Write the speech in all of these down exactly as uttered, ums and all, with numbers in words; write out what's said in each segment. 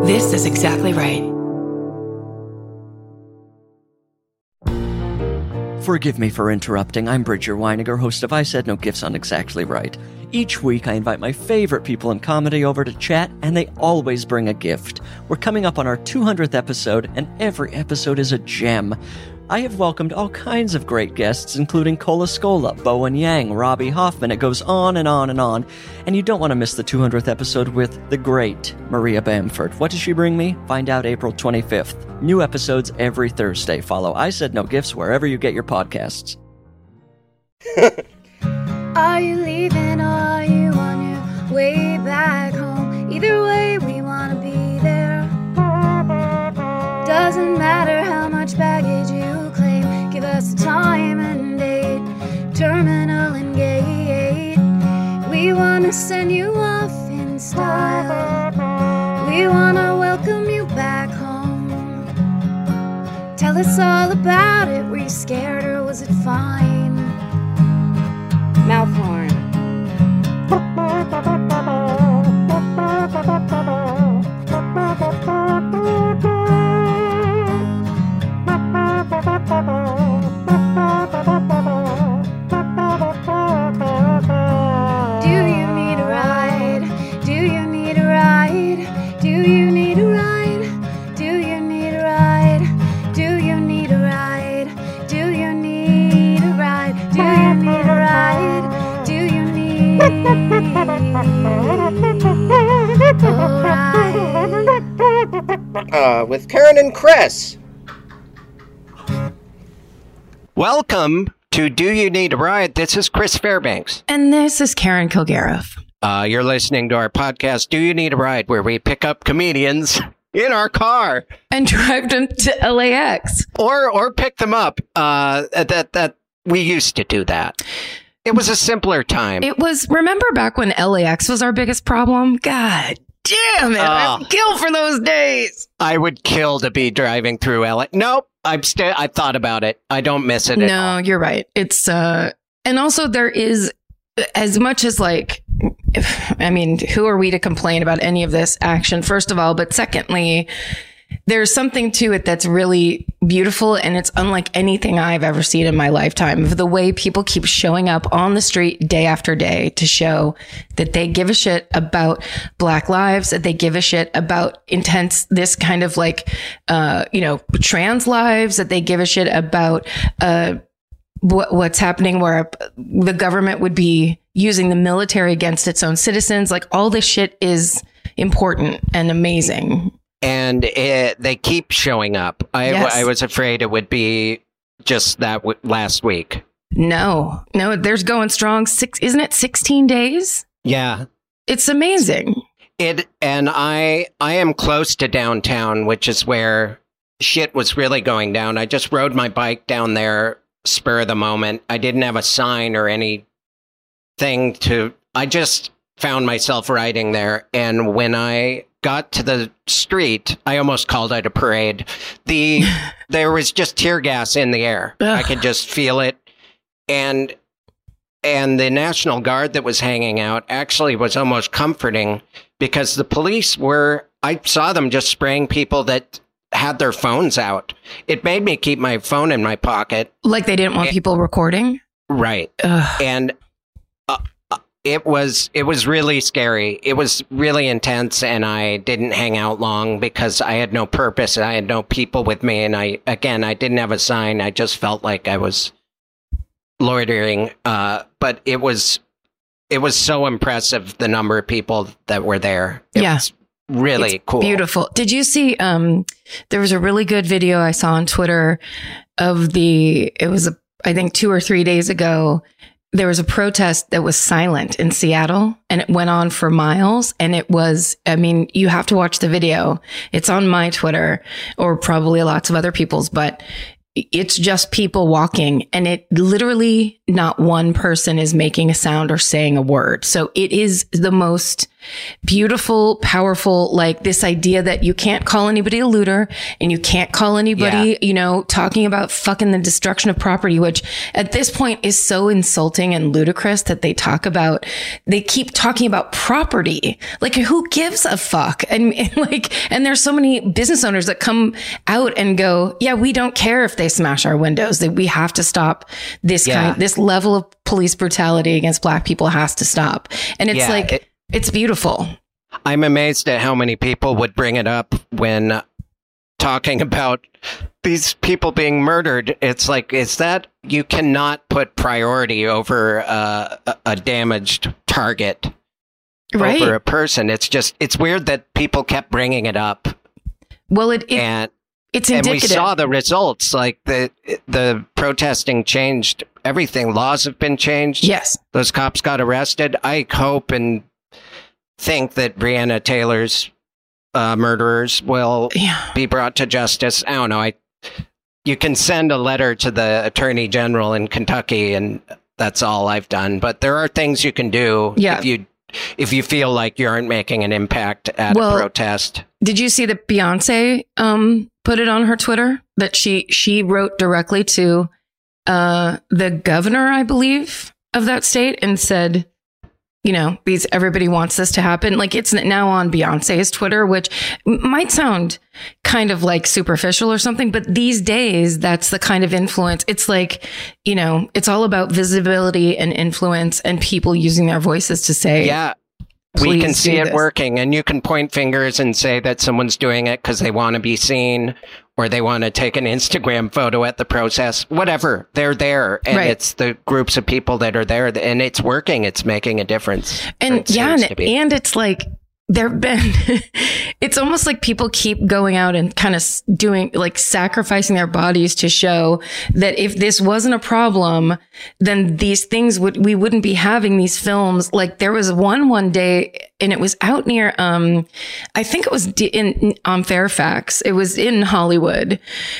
This is exactly right. Forgive me for interrupting. I'm Bridger Weiniger, host of I Said No Gifts on Exactly Right. Each week, I invite my favorite people in comedy over to chat, and they always bring a gift. We're coming up on our two hundredth episode, and every episode is a gem. I have welcomed all kinds of great guests, including Cola Scola, Bowen Yang, Robbie Hoffman. It goes on and on and on. And you don't want to miss the two hundredth episode with the great Maria Bamford. What does she bring me? Find out April twenty-fifth. New episodes every Thursday. Follow I Said No Gifts wherever you get your podcasts. Are you leaving or are you on your way back home? Either way, we want to be there. Doesn't matter how much baggage you claim. Give us a time and date, terminal and gate. We want to send you off in style. We want to welcome you back home. Tell us all about it. Were you scared or was it fine? Mouth horn. Uh, with Karen and Chris. Welcome to Do You Need a Ride? This is Chris Fairbanks. And this is Karen Kilgariff. Uh, you're listening to our podcast, Do You Need a Ride? Where we pick up comedians in our car. And drive them to L A X. Or or pick them up. Uh, that, that we used to do that. It was a simpler time. It was, remember back when L A X was our biggest problem? God damn it. Uh, I'd kill for those days. I would kill to be driving through L A. Nope. I'm still, I thought about it. I don't miss it at No, all. you're right. It's, uh, and also there is, as much as like, if, I mean, who are we to complain about any of this action, first of all, but secondly, there's something to it that's really beautiful, and it's unlike anything I've ever seen in my lifetime, of the way people keep showing up on the street day after day to show that they give a shit about Black lives, that they give a shit about intense, this kind of like, uh, you know, trans lives, that they give a shit about, uh, what, what's happening where the government would be using the military against its own citizens. Like, all this shit is important and amazing. And it, they keep showing up. I, Yes. I was afraid it would be just that w- last week. No, no, there's going strong. Six, isn't it sixteen days? Yeah. It's amazing. It and I I am close to downtown, which is where shit was really going down. I just rode my bike down there, spur of the moment. I didn't have a sign or anything to. I just found myself riding there, and when I got to the street, I almost called it a parade. The there was just tear gas in the air. Ugh. I could just feel it, and and the National Guard that was hanging out actually was almost comforting, because the police were. I saw them just spraying people that had their phones out. It made me keep my phone in my pocket. Like they didn't want It- people recording. Right, Ugh. and. It was it was really scary. It was really intense, and I didn't hang out long because I had no purpose. I had no people with me, and I again I didn't have a sign. I just felt like I was loitering. Uh, but it was it was so impressive, the number of people that were there. It Yeah. was really It's cool. Beautiful. Did you see, um, there was a really good video I saw on Twitter of the, it was, a, I think two or three days ago, there was a protest that was silent in Seattle, and it went on for miles. And it was, I mean, you have to watch the video. It's on my Twitter, or probably lots of other people's, but it's just people walking, and it literally, not one person is making a sound or saying a word. So it is the most beautiful, powerful, like this idea that you can't call anybody a looter and you can't call anybody, yeah. you know, talking about fucking the destruction of property, which at this point is so insulting and ludicrous that they talk about, they keep talking about property. Like, who gives a fuck? And, and like, and there's so many business owners that come out and go, yeah, we don't care if they smash our windows, that we have to stop this yeah. kind, this level of police brutality against Black people has to stop. And it's yeah, like, it, it's beautiful. I'm amazed at how many people would bring it up when talking about these people being murdered. It's like, is that, you cannot put priority over uh, a, a damaged target right. over a person. It's just, it's weird that people kept bringing it up. Well, it, it and it's indicative. And we saw the results, like the the protesting changed everything. Laws have been changed. Yes. Those cops got arrested. I hope and think that Breonna Taylor's uh, murderers will yeah. be brought to justice. I don't know. I you can send a letter to the Attorney General in Kentucky, and that's all I've done. But there are things you can do yeah. if you if you feel like you aren't making an impact at well, a protest. Did you see that Beyonce um, put it on her Twitter that she she wrote directly to uh, the governor, I believe, of that state and said, you know, these everybody wants this to happen. Like, it's now on Beyonce's Twitter, which might sound kind of like superficial or something, but these days that's the kind of influence. It's like, you know, it's all about visibility and influence and people using their voices to say, yeah, we can see it working. And you can point fingers and say that someone's doing it because they want to be seen, or they want to take an Instagram photo at the protest, whatever. They're there. And right. it's the groups of people that are there, and it's working. It's making a difference. And yeah, and, and it's like, there've been, it's almost like people keep going out and kind of doing, like, sacrificing their bodies to show that if this wasn't a problem, then these things would, we wouldn't be having these films. Like, there was one one day, and it was out near, um, I think it was in, on Fairfax. It was in Hollywood.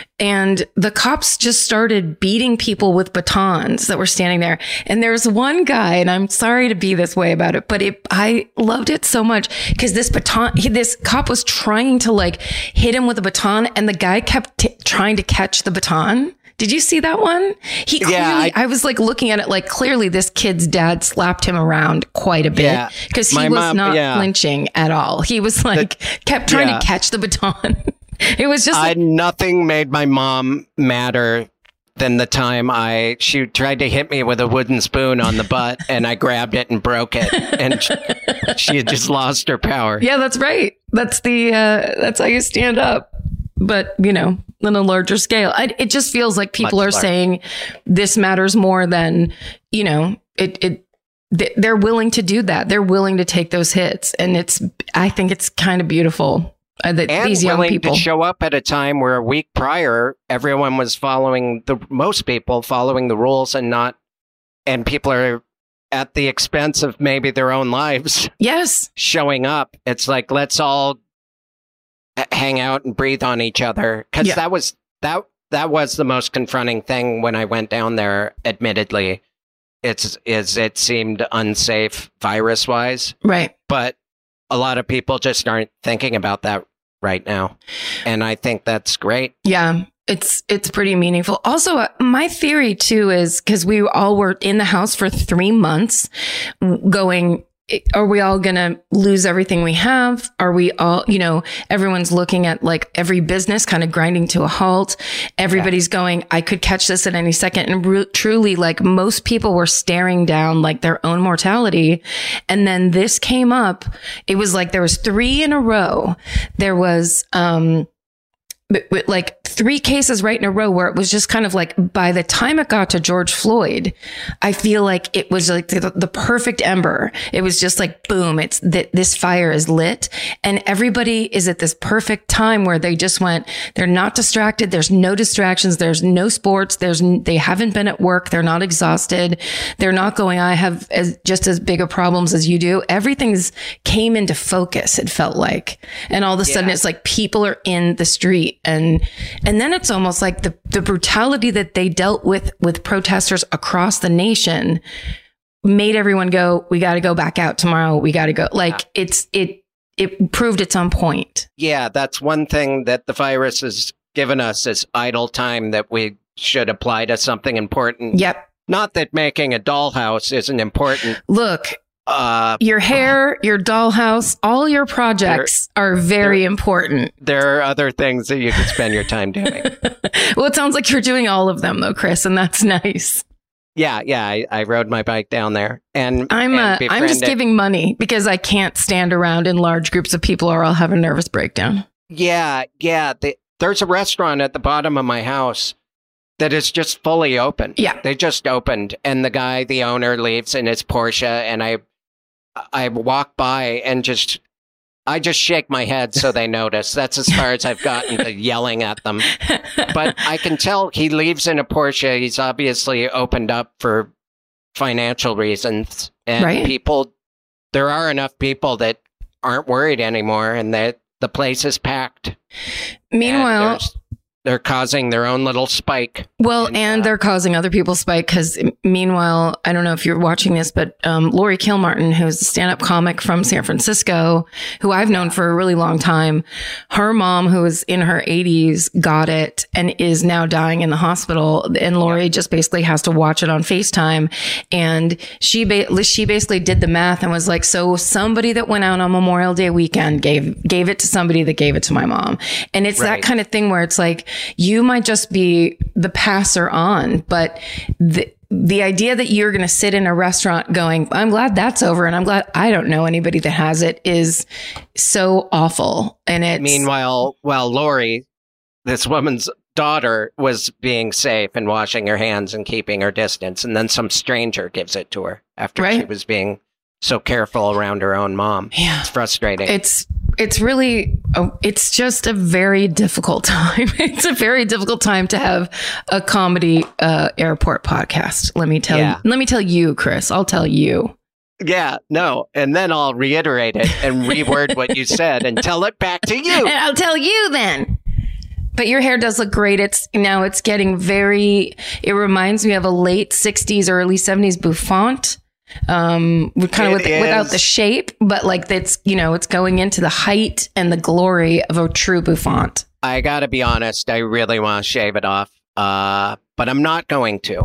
And the cops just started beating people with batons that were standing there. And there's one guy, and I'm sorry to be this way about it, but it, I loved it so much because this baton, he, this cop was trying to like hit him with a baton, and the guy kept t- trying to catch the baton. Did you see that one? He clearly, yeah, I, I was like looking at it like clearly this kid's dad slapped him around quite a bit because yeah, he was mom, not yeah. flinching at all. He was like, the, kept trying yeah. to catch the baton. It was just like, I, nothing made my mom madder than the time I she tried to hit me with a wooden spoon on the butt, and I grabbed it and broke it, and she, she had just lost her power. Yeah, that's right. That's the uh, that's how you stand up. But, you know, on a larger scale, I, it just feels like people Much are larger. saying this matters more than, you know, it, it, they're willing to do that. They're willing to take those hits. And it's, I think it's kind of beautiful uh, that and these young willing people to show up at a time where a week prior, everyone was following the, most people following the rules and not, and people are at the expense of maybe their own lives. Yes. Showing up. It's like, let's all hang out and breathe on each other, because yeah. that was that that was the most confronting thing when I went down there. Admittedly, it's is it seemed unsafe virus wise, right? But a lot of people just aren't thinking about that right now, and I think that's great. Yeah, it's it's pretty meaningful. Also, uh, my theory too is because we all were in the house for three months, going, are we all going to lose everything we have? Are we all, you know, everyone's looking at like every business kind of grinding to a halt. Everybody's yeah. going, I could catch this at any second. And re- truly, like, most people were staring down like their own mortality. And then this came up. It was like there was three in a row. There was, um, But, but like three cases right in a row where it was just kind of like, by the time it got to George Floyd, I feel like it was like the, the perfect ember. It was just like, boom, it's that this fire is lit, and everybody is at this perfect time where they just went, they're not distracted. There's no distractions. There's no sports. There's, they haven't been at work. They're not exhausted. They're not going, I have as just as big of problems as you do. Everything's came into focus. It felt like, and all of a sudden yeah. it's like people are in the street. And, and then it's almost like the, the brutality that they dealt with, with protesters across the nation made everyone go, we got to go back out tomorrow. We got to go. Like Yeah. it's, it, it proved its own point. Yeah, that's one thing that the virus has given us is idle time that we should apply to something important. Yep. Not that making a dollhouse isn't important. Look, Uh, your hair, your dollhouse, all your projects are very there- important. there are other things that you can spend your time doing. Well, it sounds like you're doing all of them though, Chris, and that's nice. Yeah, yeah, I, I rode my bike down there, and I'm and uh, I'm just befriended- giving money because I can't stand around in large groups of people or I'll have a nervous breakdown. Yeah, yeah. The, there's a restaurant at the bottom of my house that is just fully open. Yeah. They just opened, and the guy, the owner, leaves in his Porsche, and I, I walk by and just, I just shake my head so they notice. That's as far as I've gotten to yelling at them. But I can tell he leaves in a Porsche. He's obviously opened up for financial reasons, and Right. people. There are enough people that aren't worried anymore, and that the place is packed. And Meanwhile, there's- they're causing their own little spike. well, and, and uh, they're causing other people spike because meanwhile, I don't know if you're watching this, but um, Lori Kilmartin, who's a stand-up comic from San Francisco, who I've known for a really long time, her mom, who was in her eighties, got it and is now dying in the hospital. And Lori just basically has to watch it on FaceTime. And she ba- she basically did the math and was like, so somebody that went out on Memorial Day weekend gave gave it to somebody that gave it to my mom. And it's Right. that kind of thing where it's like, you might just be the passer on, but the the idea that you're going to sit in a restaurant going, I'm glad that's over and I'm glad I don't know anybody that has it is so awful. And it's Meanwhile, while Lori, this woman's daughter, was being safe and washing her hands and keeping her distance, and then some stranger gives it to her after she Right. was being so careful around her own mom. Yeah. It's frustrating. it's it's really oh, it's just a very difficult time. It's a very difficult time to have a comedy uh, airport podcast. Let me tell Yeah. you. Let me tell you, Chris. I'll tell you. Yeah, no. And then I'll reiterate it and reword what you said and tell it back to you. And I'll tell you then. But your hair does look great. It's now it's getting very, it reminds me of a late sixties, early seventies bouffant. Um, kind of It with, without is. the shape, but like it's, you know, it's going into the height and the glory of a true bouffant. I gotta be honest, I really want to shave it off. Uh, but I'm not going to.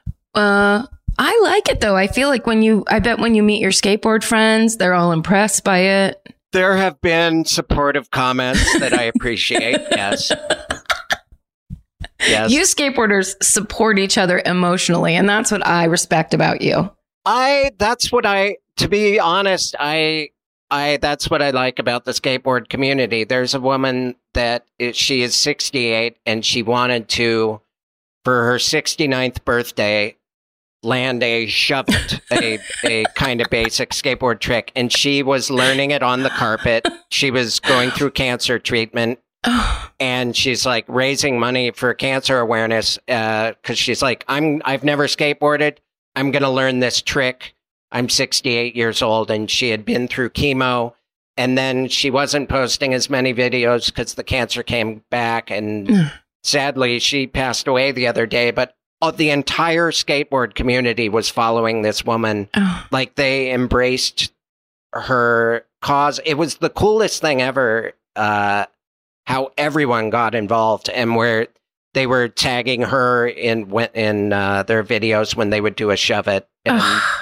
Uh, I like it though. I feel like when you, I bet when you meet your skateboard friends, they're all impressed by it. There have been supportive comments that I appreciate. Yes. Yes. You skateboarders support each other emotionally, and that's what I respect about you. I that's what I to be honest, I I that's what I like about the skateboard community. There's a woman that is, she is sixty-eight and she wanted to for her sixty-ninth birthday land a shovet, a a kind of basic skateboard trick, and she was learning it on the carpet. She was going through cancer treatment. And she's like raising money for cancer awareness because she's like, I'm I've never skateboarded. I'm gonna learn this trick. I'm sixty-eight years old, and she had been through chemo, and then she wasn't posting as many videos because the cancer came back, and sadly, she passed away the other day. But uh, the entire skateboard community was following this woman. Oh. Like they embraced her cause. It was the coolest thing ever. Uh, how everyone got involved and where they were tagging her in in uh, their videos when they would do a shove it. And,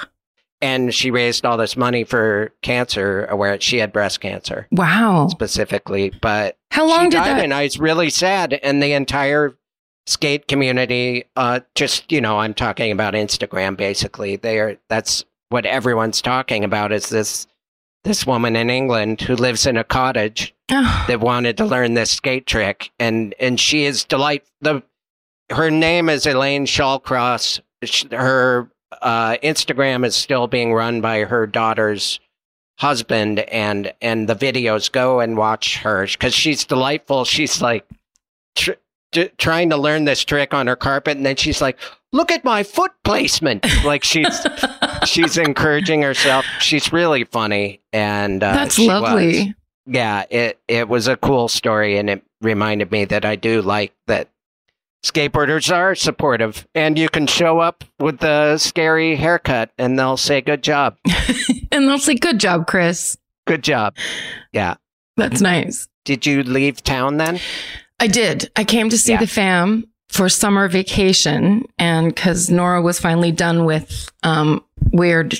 and she raised all this money for cancer, where she had breast cancer Wow. specifically. But How long she did died, that? and I was really sad. And the entire skate community, uh, just, you know, I'm talking about Instagram, basically. They are, that's what everyone's talking about is this this woman in England who lives in a cottage Oh. that wanted to learn this skate trick, and and she is delight. The her name is Elaine Shawcross. Sh- Her uh, Instagram is still being run by her daughter's husband, and and the videos, go and watch her because she's delightful. She's like tr- t- trying to learn this trick on her carpet, and then she's like, "Look at my foot placement!" Like she's she's encouraging herself. She's really funny, and uh, That's she lovely. was. Yeah, it it was a cool story, and it reminded me that I do like that skateboarders are supportive, and you can show up with the scary haircut and they'll say, good job. And they'll say, good job, Chris. Good job. Yeah. That's nice. Did you leave town then? I did. I came to see Yeah. the fam for summer vacation, and because Nora was finally done with um, weird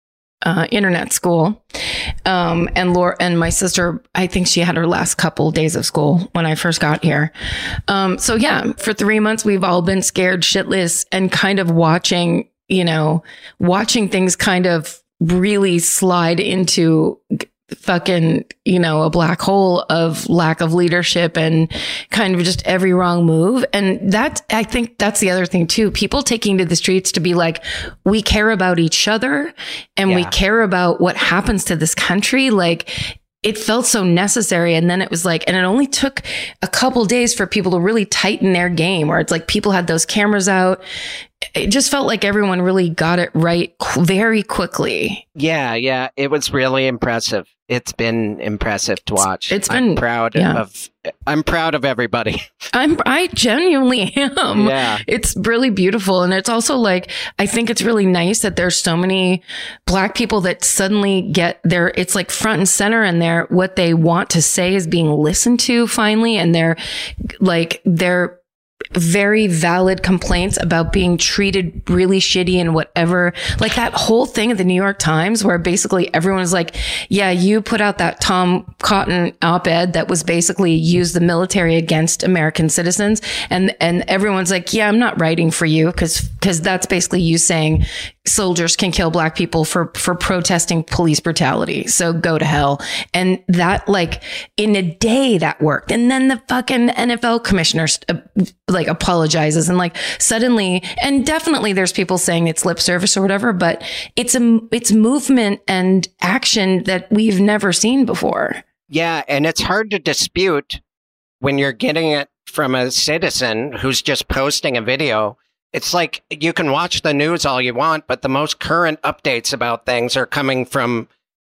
uh, internet school, um, and Laura and my sister, I think she had her last couple days of school when I first got here. Um, so yeah, for three months we've all been scared shitless and kind of watching, you know, watching things kind of really slide into fucking, you know, a black hole of lack of leadership and kind of just every wrong move. And that, I think that's the other thing too. People taking to the streets to be like, we care about each other and we Yeah. care about what happens to this country. Like, it felt so necessary. And then it was like, and it only took a couple days for people to really tighten their game, where it's like people had those cameras out. It just felt like everyone really got it right qu- very quickly. Yeah, yeah. It was really impressive. It's been impressive to watch. It's I'm been- proud yeah. of I'm proud of everybody. I'm, I genuinely am. Yeah. It's really beautiful. And it's also like, I think it's really nice that there's so many black people that suddenly get their, it's like front and center, and their, what they want to say is being listened to finally. And they're like, they're, very valid complaints about being treated really shitty and whatever. Like that whole thing at the New York Times where basically everyone was like, yeah, you put out that Tom Cotton op-ed that was basically use the military against American citizens. And, and everyone's like, yeah, I'm not writing for you because, because that's basically you saying soldiers can kill black people for, for protesting police brutality. So go to hell. And that, like, in a day that worked. And then the fucking N F L commissioner, uh, like, apologizes, and like suddenly, and definitely there's people saying it's lip service or whatever, but it's a, it's movement and action that we've never seen before. Yeah, and it's hard to dispute when you're getting it from a citizen who's just posting a video. It's like you can watch the news all you want, but the most current updates about things are coming from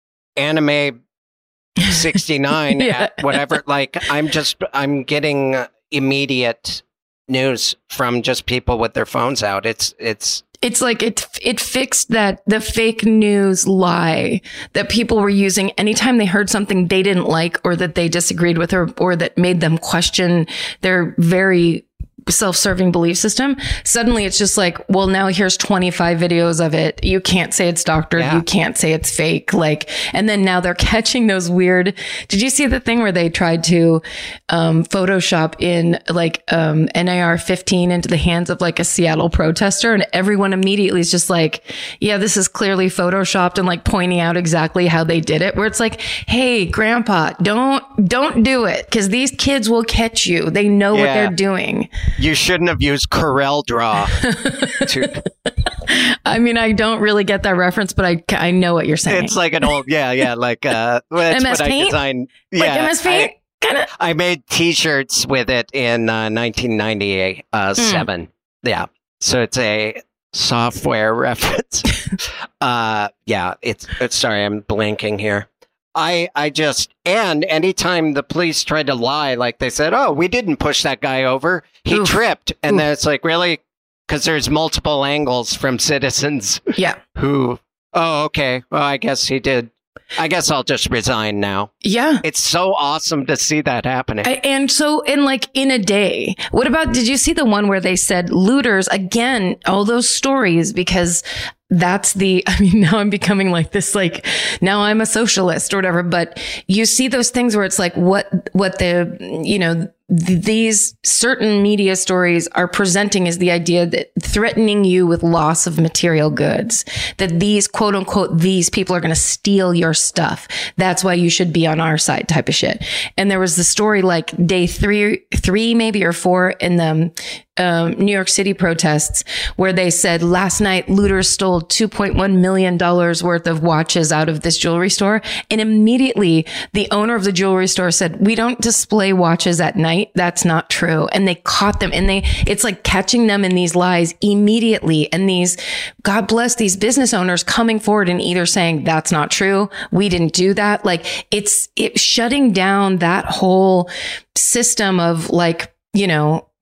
Anime sixty-nine Yeah. at whatever. Like, I'm just, I'm getting immediate news from just people with their phones out. It's, it's, It's like it it fixed that the fake news lie that people were using anytime they heard something they didn't like or that they disagreed with, or or that made them question their very self-serving belief system. Suddenly it's just like, well, now here's twenty-five videos of it. You can't say it's doctored. Yeah. You can't say it's fake. Like, and then now they're catching those weird. Did you see the thing where they tried to um, Photoshop in like um, N A R fifteen into the hands of like a Seattle protester, and everyone immediately is just like, yeah, this is clearly Photoshopped, and like pointing out exactly how they did it, where it's like, hey, grandpa, don't, don't do it, because these kids will catch you. They know what Yeah. they're doing. you shouldn't have used Corel Draw. to, I mean, I don't really get that reference, but I, I know what you're saying. it's like an old, yeah, yeah, like, uh, that's M S what I Paint? designed. like Yeah. M S Paint, kind of. I made T-shirts with it in uh, nineteen ninety-seven. Uh, Hmm. seven. Yeah, so it's a software reference. uh, yeah, it's, it's. Sorry, I'm blinking here. I I just and anytime the police tried to lie, like they said, "Oh, we didn't push that guy over. He Oof. tripped," and Oof. then it's like, really, because there's multiple angles from citizens Yeah. who. Oh, okay. Well, I guess he did. I guess I'll just resign now. Yeah. It's so awesome to see that happening. I, and so in like in a day, what about, did you see the one where they said looters again, all those stories, because that's the, I mean, now I'm becoming like this, like now I'm a socialist or whatever, but you see those things where it's like what, what the, you know, th- these certain media stories are presenting is the idea that threatening you with loss of material goods, that these quote unquote, these people are going to steal your stuff. That's why you should be on our side type of shit. And there was the story like day three, three maybe or four in the um, New York City protests where they said last night looters stole two point one million dollars worth of watches out of this jewelry store. And immediately the owner of the jewelry store said, we don't display watches at night. That's not true. And they caught them, and they, it's like catching them in these lies immediately. And these, God bless these business owners coming forward and either saying that's not true. We didn't do that. Like it's, it's shutting down that whole system of like, you know,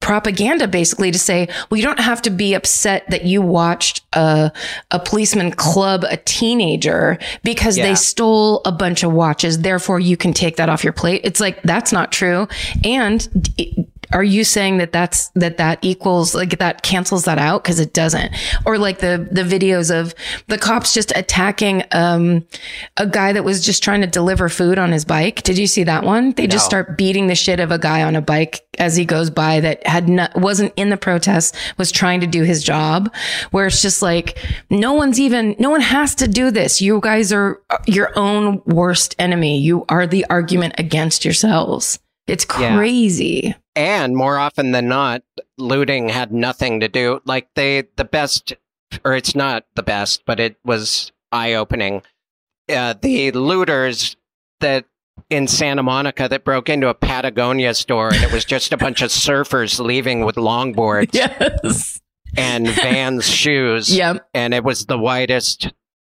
propaganda basically to say, well, you don't have to be upset that you watched a, a policeman club a teenager because Yeah. they stole a bunch of watches. Therefore, you can take that off your plate. It's like, that's not true. And it, are you saying that that's, that that equals, like that cancels that out? Cause it doesn't. Or like the, the videos of the cops just attacking, um, a guy that was just trying to deliver food on his bike. Did you see that one? They just No. start beating the shit of a guy on a bike as he goes by that had not, wasn't in the protest, was trying to do his job, where it's just like, no one's even, no one has to do this. You guys are your own worst enemy. You are the argument against yourselves. It's Yeah. crazy. And more often than not, looting had nothing to do. Like they, the best, or it's not the best, but it was eye-opening. Uh, the looters that in Santa Monica that broke into a Patagonia store, and it was just a bunch of surfers leaving with longboards Yes. and Vans shoes. Yep. And it was the whitest.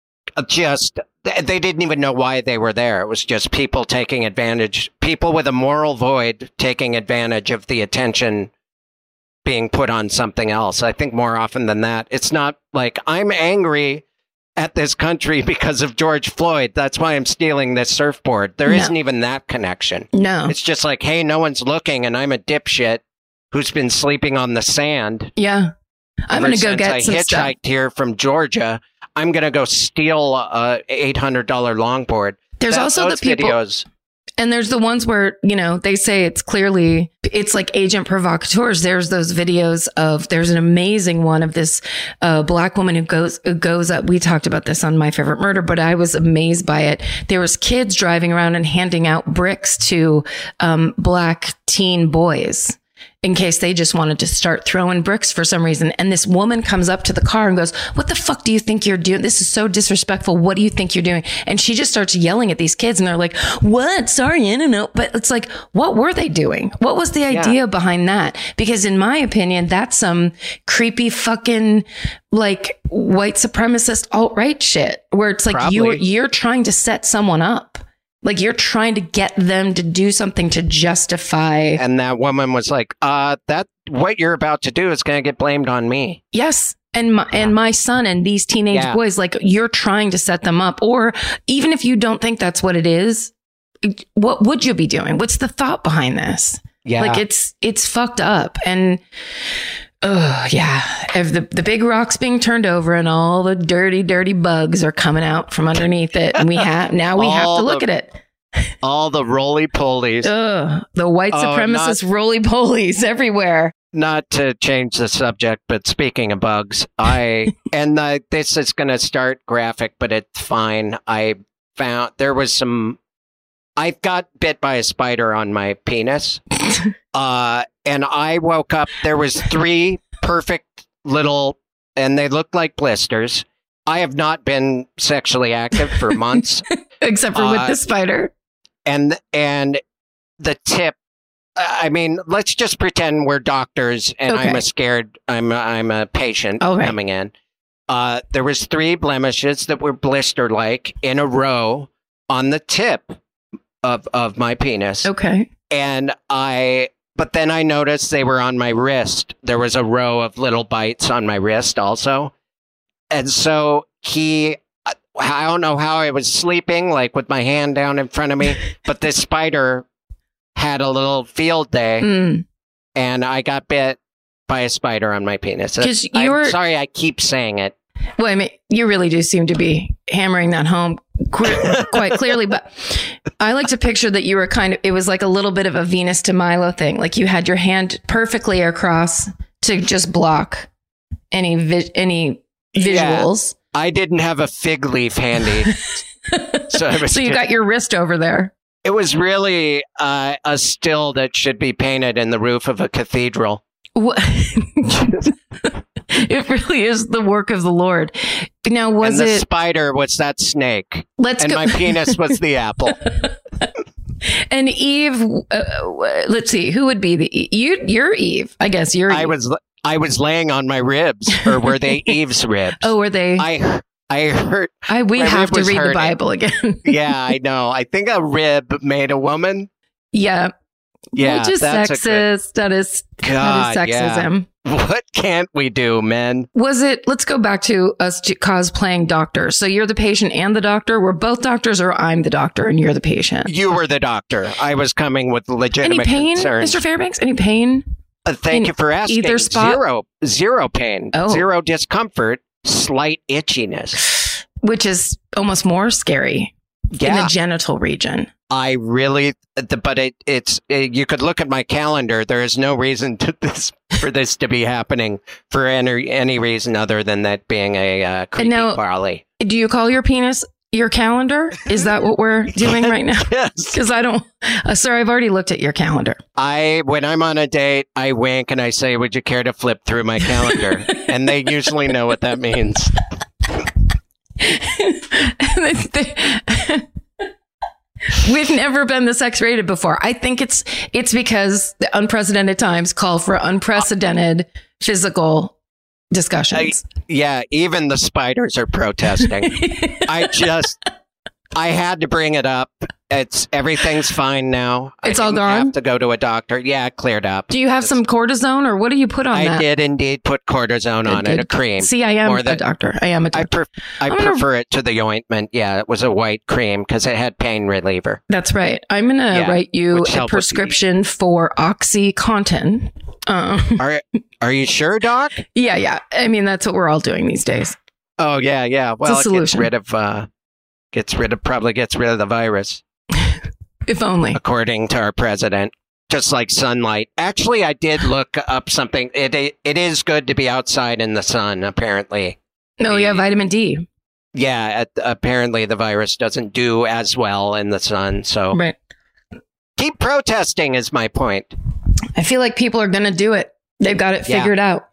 Just they didn't even know why they were there. It was just people taking advantage, people with a moral void taking advantage of the attention being put on something else. I think more often than that, it's not like I'm angry at this country because of George Floyd. That's why I'm stealing this surfboard. There No. isn't even that connection. No. It's just like, hey, no one's looking, and I'm a dipshit who's been sleeping on the sand. Yeah. I'm Ever going to go since get I some hitchhiked stuff. here from Georgia. I'm gonna go steal a eight hundred dollar longboard. There's That- also the those people, videos. and there's the ones where, you know, they say it's clearly, it's like agent provocateurs. There's those videos of, there's an amazing one of this uh, black woman who goes, who goes up. We talked about this on My Favorite Murder, but I was amazed by it. There was kids driving around and handing out bricks to um, black teen boys in case they just wanted to start throwing bricks for some reason. And this woman comes up to the car and goes, what the fuck do you think you're doing? This is so disrespectful. What do you think you're doing? And she just starts yelling at these kids and they're like, what? Sorry, I don't know. But it's like, what were they doing? What was the idea Yeah. behind that? Because in my opinion, that's some creepy fucking like white supremacist alt-right shit where it's like you're, Probably. you're trying to set someone up. Like you're trying to get them to do something to justify. And that woman was like, uh, that what you're about to do is gonna get blamed on me. Yes. And my, and my son and these teenage Yeah. boys, like you're trying to set them up. Or even if you don't think that's what it is, what would you be doing? What's the thought behind this? Yeah. Like it's, it's fucked up. And oh yeah. If the, the big rock's being turned over and all the dirty, dirty bugs are coming out from underneath it. And we have, now we have All to look the- at it. All the roly polies. Ugh, the white Oh, supremacist roly polies everywhere. Not to change the subject, but speaking of bugs, I and uh, this is gonna start graphic, but it's fine. I found there was some. I got bit by a spider on my penis, uh, and I woke up. There was three perfect little, and they looked like blisters. I have not been sexually active for months, Except for with Uh, the spider. and and the tip. I mean, let's just pretend we're doctors, and Okay. I'm a scared. I'm a, I'm a patient All right. coming in. Uh, there was three blemishes that were blister-like in a row on the tip of of my penis, Okay. and I. But then I noticed they were on my wrist. There was a row of little bites on my wrist also, and so he. I don't know how I was sleeping, like with my hand down in front of me, but this spider had a little field day, Mm. and I got bit by a spider on my penis. 'Cause I'm you're- sorry, I keep saying it. Well, I mean, you really do seem to be hammering that home qu- quite clearly, but I like to picture that you were kind of, it was like a little bit of a Venus de Milo thing. Like you had your hand perfectly across to just block any, vi- any Yeah. visuals. I didn't have a fig leaf handy, so it was So you just- got your wrist over there. It was really uh, a still that should be painted in the roof of a cathedral. Wha- It really is the work of the Lord. Now, was and the it, spider was that snake, let's and go. my penis was the apple. And Eve, uh, let's see, who would be the, you, you're Eve. I guess you're I Eve. was I was laying on my ribs, or were they Eve's ribs? Oh, were they? I I heard. I, we my have rib to was read the hurting. Bible again. Yeah, I know. I think a rib made a woman. Yeah. Yeah, Which is that's a sexist. That is, God, that is sexism. Yeah. What can't we do, men? Was it, let's go back to us j- cosplaying doctors. So you're the patient and the doctor. We're both doctors, or I'm the doctor and you're the patient. You were the doctor. I was coming with legitimate Any pain, concerns. Mister Fairbanks? Any pain? Uh, thank in you for asking. either spot? Zero, zero pain, Oh. zero discomfort, slight itchiness. Which is almost more scary in Yeah, the genital region. I really, the, but it, it's, it, you could look at my calendar. There is no reason to this, for this to be happening for any, any reason other than that being a uh, creepy now- crawly. Do you call your penis your calendar? Is that what we're doing right now? Yes. Because I don't, uh, sorry, I've already looked at your calendar. I, when I'm on a date, I wink and I say, would you care to flip through my calendar? And they usually know what that means. We've never been this X-rated before. I think it's it's because the unprecedented times call for unprecedented physical discussions. I, yeah, even the spiders are protesting. I just, I had to bring it up. It's everything's fine now. It's I all didn't gone? Have to go to a doctor. Yeah, it cleared up. Do you have some cortisone, or what do you put on I that? did indeed put cortisone Good, on good. it, a cream. See, I am More a than- doctor. I am a I doctor. pref- I I'm gonna- prefer it to the ointment. Yeah, it was a white cream because it had pain reliever. That's right. I'm going to Yeah, write you which a helped with the- prescription for OxyContin. Uh, Are Are you sure, Doc? yeah, yeah. I mean, that's what we're all doing these days. Oh yeah, yeah. Well, it gets solution. rid of uh, gets rid of probably gets rid of the virus, If only. according to our president. Just like sunlight. Actually, I did look up something. It it, it is good to be outside in the sun. Apparently, No, yeah, vitamin D. yeah. At, apparently, the virus doesn't do as well in the sun. So Right. keep protesting. Is my point. I feel like people are going to do it. They've got it Yeah. figured out.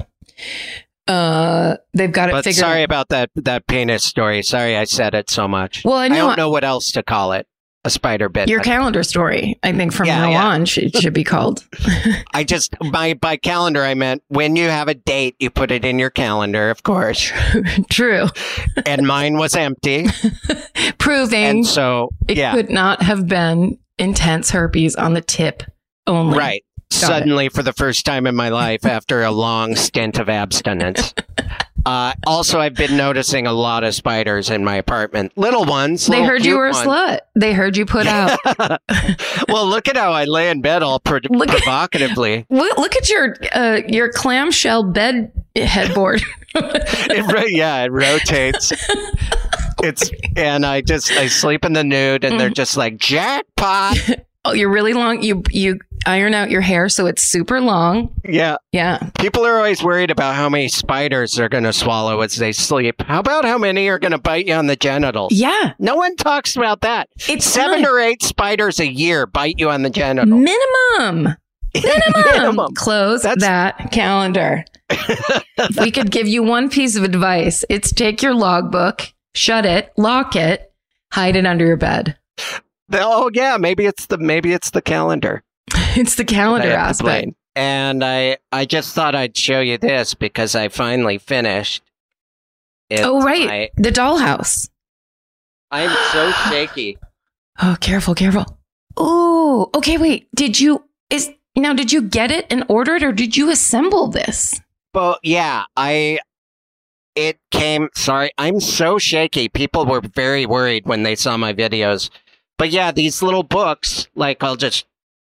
Uh, they've got it But figured sorry out. about that that penis story. Sorry, I said it so much. Well, I know, don't know what else to call it. A spider bit. your calendar story, I think from Yeah, now yeah. on should, should be called. I just by by calendar I meant when you have a date, you put it in your calendar, of course. True. And mine was empty, Proving and so it yeah, could not have been intense herpes on the tip only. right. Suddenly, for the first time in my life, after a long stint of abstinence. Uh, also, I've been noticing a lot of spiders in my apartment. Little ones. They little heard you cute were a ones. slut. They heard you put out. Well, look at how I lay in bed all pro- Look at- provocatively. Look, look at your uh, your clamshell bed headboard. It, ro- yeah, it rotates. It's and I just I sleep in the nude, and they're just like jackpot. Oh, you're really long. You you iron out your hair so it's super long. Yeah, Yeah. people are always worried about how many spiders they're going to swallow as they sleep. How about how many are going to bite you on the genitals? Yeah. No one talks about that. It's Seven fine. or eight spiders a year bite you on the genitals. Minimum. Minimum. Minimum. Close That's- that calendar. If we could give you one piece of advice, it's take your logbook, shut it, lock it, hide it under your bed. Oh yeah, maybe it's the maybe it's the calendar. It's the that calendar I have to aspect. blame. And I I just thought I'd show you this because I finally finished. It's Oh, right. my- The dollhouse. I'm so shaky. Oh, careful, careful. Oh, okay. Wait, did you, is, now, did you get it and order it or did you assemble this? Well, yeah, I. It came. Sorry, I'm so shaky. People were very worried when they saw my videos. But yeah, these little books, like I'll just.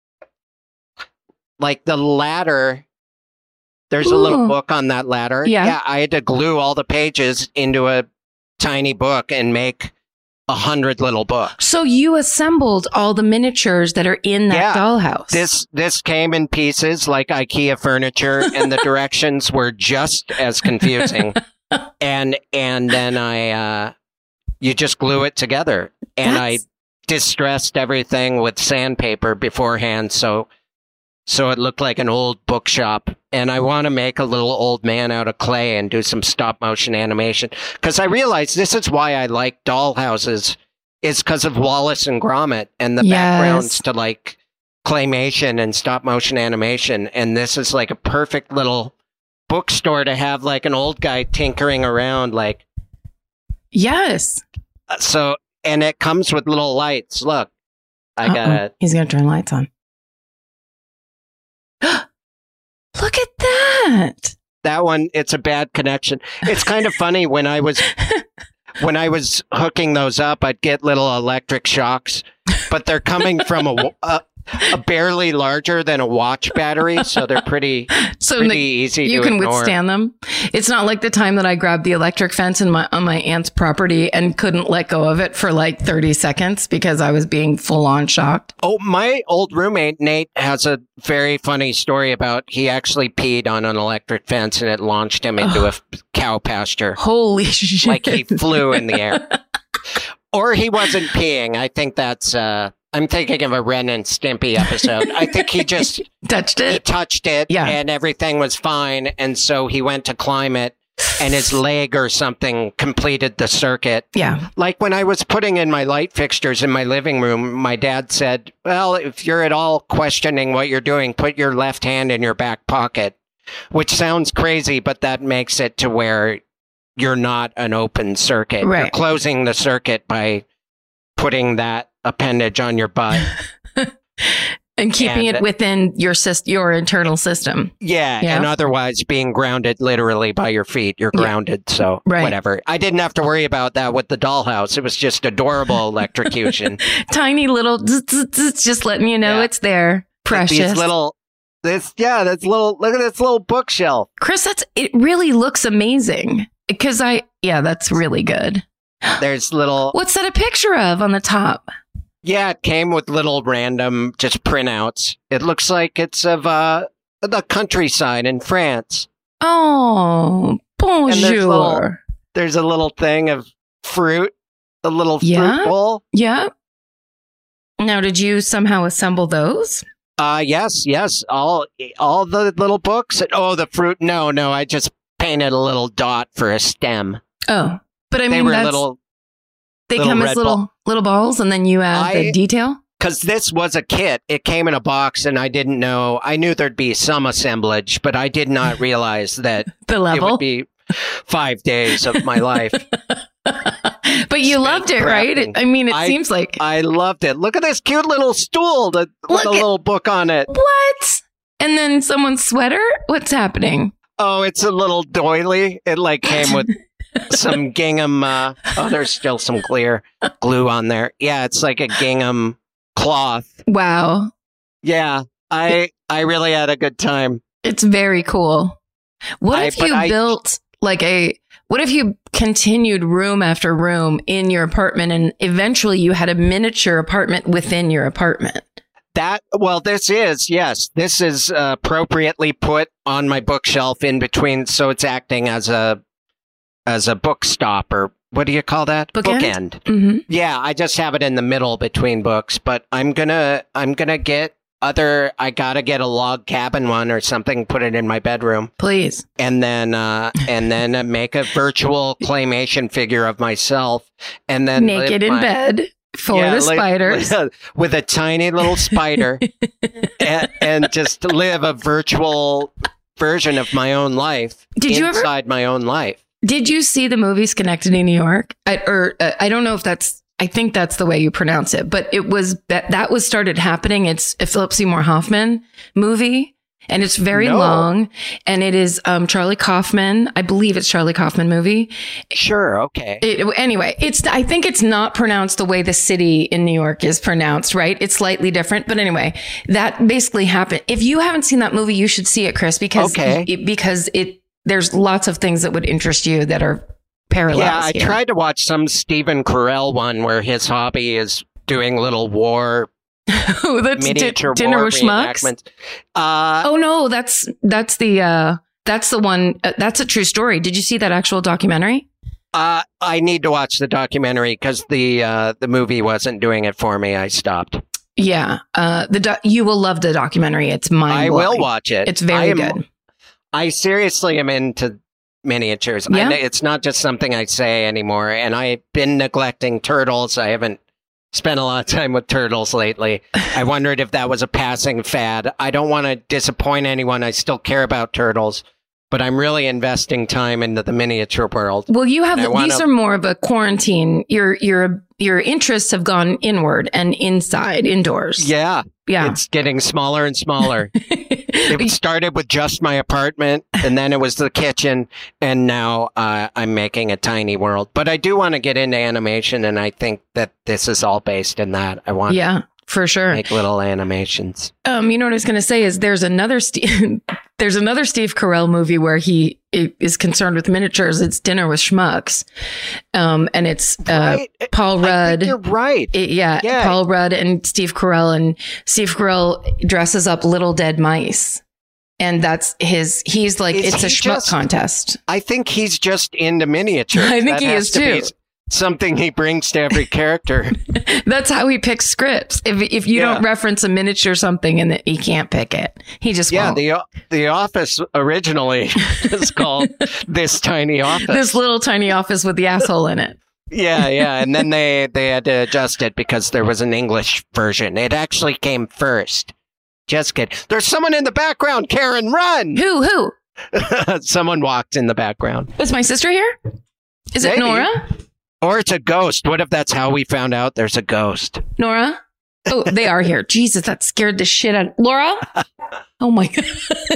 Like the ladder. There's a little Ooh. book on that ladder. Yeah. Yeah, I had to glue all the pages into a tiny book and make a hundred little books. So you assembled all the miniatures that are in that Yeah. dollhouse. This this came in pieces like IKEA furniture, and the directions were just as confusing. and and then I uh, you just glue it together, and That's- I distressed everything with sandpaper beforehand, so so it looked like an old bookshop. And I want to make a little old man out of clay and do some stop motion animation because I realized this is why I like doll houses. Is because of Wallace and Gromit and the Yes. backgrounds to like claymation and stop motion animation. And this is like a perfect little bookstore to have like an old guy tinkering around. Like, Yes. uh, so, and it comes with little lights. Look, I Uh-oh. got He's going to turn lights on. that? That one, it's a bad connection. It's kind of funny when I was when I was hooking those up, I'd get little electric shocks, but they're coming from a, a, a barely larger than a watch battery, so they're pretty So pretty the- easy You to can ignore. withstand them. It's not like the time that I grabbed the electric fence in my on my aunt's property and couldn't let go of it for like thirty seconds because I was being full on shocked. Oh, my old roommate Nate has a very funny story about he actually peed on an electric fence and it launched him into a f- cow pasture. Holy shit. Like he flew in the air. Or he wasn't peeing. I think that's, uh, I'm thinking of a Ren and Stimpy episode. I think he just touched he it. touched it Yeah. and everything was fine. And so he went to climb it and his leg or something completed the circuit. Yeah. Like when I was putting in my light fixtures in my living room, my dad said, well, if you're at all questioning what you're doing, put your left hand in your back pocket, which sounds crazy, but that makes it to where you're not an open circuit. You're Right. closing the circuit by putting that appendage on your butt. And keeping And- it within your syst- your internal system. Yeah, Yeah. and otherwise being grounded literally by your feet. You're Yeah. grounded, so Right. whatever. I didn't have to worry about that with the dollhouse. It was just adorable electrocution. Tiny little, zzz, zzz, zzz, just letting you know Yeah. it's there. Precious. These little, this, yeah, that's little, look at this little bookshelf. Chris, that's, it really looks amazing. Because I, yeah, that's really good. There's little, What's that a picture of on the top? yeah, it came with little random just printouts. It looks like it's of uh, the countryside in France. Oh, there's bonjour. little- There's a little thing of fruit, a little Yeah? fruit bowl. Yeah. Now, did you somehow assemble those? Uh, yes, yes. All, all the little books. Oh, the fruit. No, no. I just painted a little dot for a stem. Oh, but I they mean, were that's, little, they little come as red little ball- little balls, and then you add the I- detail. because this was a kit. It came in a box and I didn't know. I knew there'd be some assemblage, but I did not realize that The it level. would be five days of my life. But you spent loved it, right? prepping. I mean, it I- seems like I loved it. Look at this cute little stool that, with Look a at- little book on it. what? And then someone's sweater. What's happening? Oh, it's a little doily. It like came with some gingham. Uh, oh, there's still some clear glue on there. Yeah, it's like a gingham cloth. Wow, Yeah, I I really had a good time. it's very cool. What I- if but you I- built like a? What if you continued room after room in your apartment, and eventually you had a miniature apartment within your apartment? That well, this is yes, this is uh, appropriately put on my bookshelf in between, so it's acting as a as a book stop or what do you call that? Bookend? Bookend. Mm-hmm. Yeah, I just have it in the middle between books, but I'm gonna I'm gonna get other. I gotta get a log cabin one or something. Put it in my bedroom, Please. and then uh, and then uh, make a virtual claymation figure of myself, and then live Naked in my- bed for Yeah, the like- spiders. with a tiny little spider, and, and just live a virtual version of my own life Did you ever- inside my own life. Did you see the movie Schenectady, New York? I, or uh, I don't know if that's. I think that's the way you pronounce it, but it was that that was started happening. It's a Philip Seymour Hoffman movie, and it's very No. long, and it is um, Charlie Kaufman. I believe it's Charlie Kaufman movie. Sure, okay. It, anyway, it's. I think it's not pronounced the way the city in New York is pronounced, right? It's slightly different, but anyway, that basically happened. If you haven't seen that movie, you should see it, Chris, because Okay. it, because it there's lots of things that would interest you that are parallels. Yeah, I here. tried to watch some Stephen Carell one where his hobby is doing little war Oh, that's di- miniature dinner war with schmucks. reenactments. Uh, Oh no, that's that's the uh, that's the one. Uh, that's a true story. Did you see that actual documentary? uh, I need to watch the documentary because the uh, the movie wasn't doing it for me. I stopped. Yeah, uh, the do- you will love the documentary. It's mind. I will watch it. It's very I am- good. I seriously am into miniatures. I Yeah? know it's not just something I say anymore. And I've been neglecting turtles. I haven't spent a lot of time with turtles lately. I wondered if that was a passing fad. I don't want to disappoint anyone. I still care about turtles, but I'm really investing time into the miniature world. Well, you have And I these wanna- are more of a quarantine. Your your your interests have gone inward and inside, indoors. Yeah, yeah. it's getting smaller and smaller. It started with just my apartment, and then it was the kitchen, and now uh, I'm making a tiny world. But I do want to get into animation, and I think that this is all based in that. I want Yeah, for to sure. make little animations. Um, you know what I was going to say is there's another Steve, there's another Steve Carell movie where he is concerned with miniatures. It's Dinner with Schmucks, um, and it's uh, Right. Paul I Rudd. think you're right. It- yeah, Yeah. Paul Rudd and Steve Carell, and Steve Carell dresses up little dead mice, and that's his. He's like Is it's a he schmuck just- contest. I think he's just into miniatures. I think That he has is to be too. something he brings to every character. That's how he picks scripts. If if you Yeah. don't reference a miniature or something, and he can't pick it, he just Yeah, won't. the the Office originally is called This Tiny Office. This little tiny office with the asshole in it. Yeah, yeah, and then they they had to adjust it because there was an English version. It actually came first. Just kidding. There's someone in the background, Karen. Run! Who who? Someone walked in the background. Was my sister here? Is it Maybe. Nora? Or it's a ghost. What if that's how we found out there's a ghost? Nora? Oh, they are here. Jesus, that scared the shit out of Laura. Oh my god.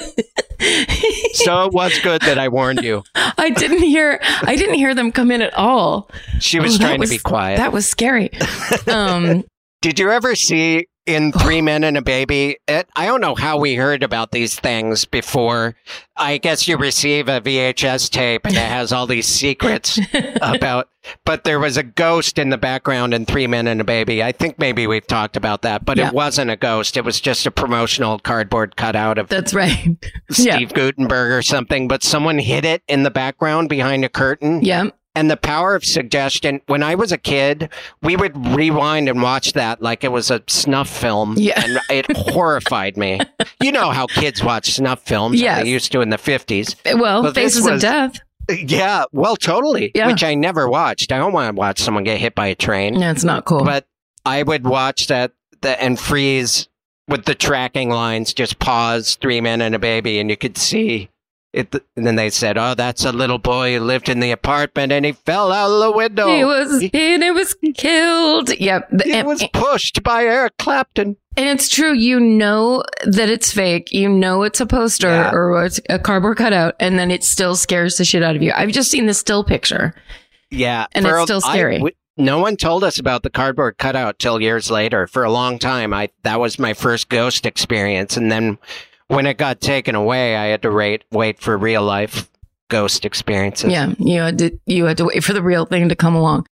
So it was good that I warned you. I didn't hear I didn't hear them come in at all. She was Oh, that trying was- to be quiet. That was scary. Um Did you ever see in Three Men and a Baby? It, I don't know how we heard about these things before. I guess you receive a V H S tape and it has all these secrets about, but there was a ghost in the background in Three Men and a Baby. I think maybe we've talked about that, but Yeah. it wasn't a ghost. It was just a promotional cardboard cutout of that's right. Steve Yeah. Gutenberg or something, but someone hid it in the background behind a curtain. Yeah. And the power of suggestion. When I was a kid, we would rewind and watch that like it was a snuff film. Yeah. And it horrified me. You know how kids watch snuff films. Yes. They used to in the fifties. Well, But this Faces of was- Death. Yeah, well, totally. Yeah. Which I never watched. I don't want to watch someone get hit by a train. No, it's not cool. But I would watch that the, and freeze with the tracking lines, just pause Three Men and a Baby, and you could see it. And then they said, oh, that's a little boy who lived in the apartment and he fell out of the window. he was He, and it was killed. Yep. The- he and, was pushed by Eric Clapton. and it's true. You know that it's fake. You know it's a poster Yeah. or it's a cardboard cutout, and then it still scares the shit out of you. I've just seen the still picture. Yeah. And for it's a- still I- scary. w- no one told us about the cardboard cutout till years later. For a long time, I that was my first ghost experience. And then when it got taken away, I had to wait, wait for real life ghost experiences. Yeah, you had to you had to wait for the real thing to come along.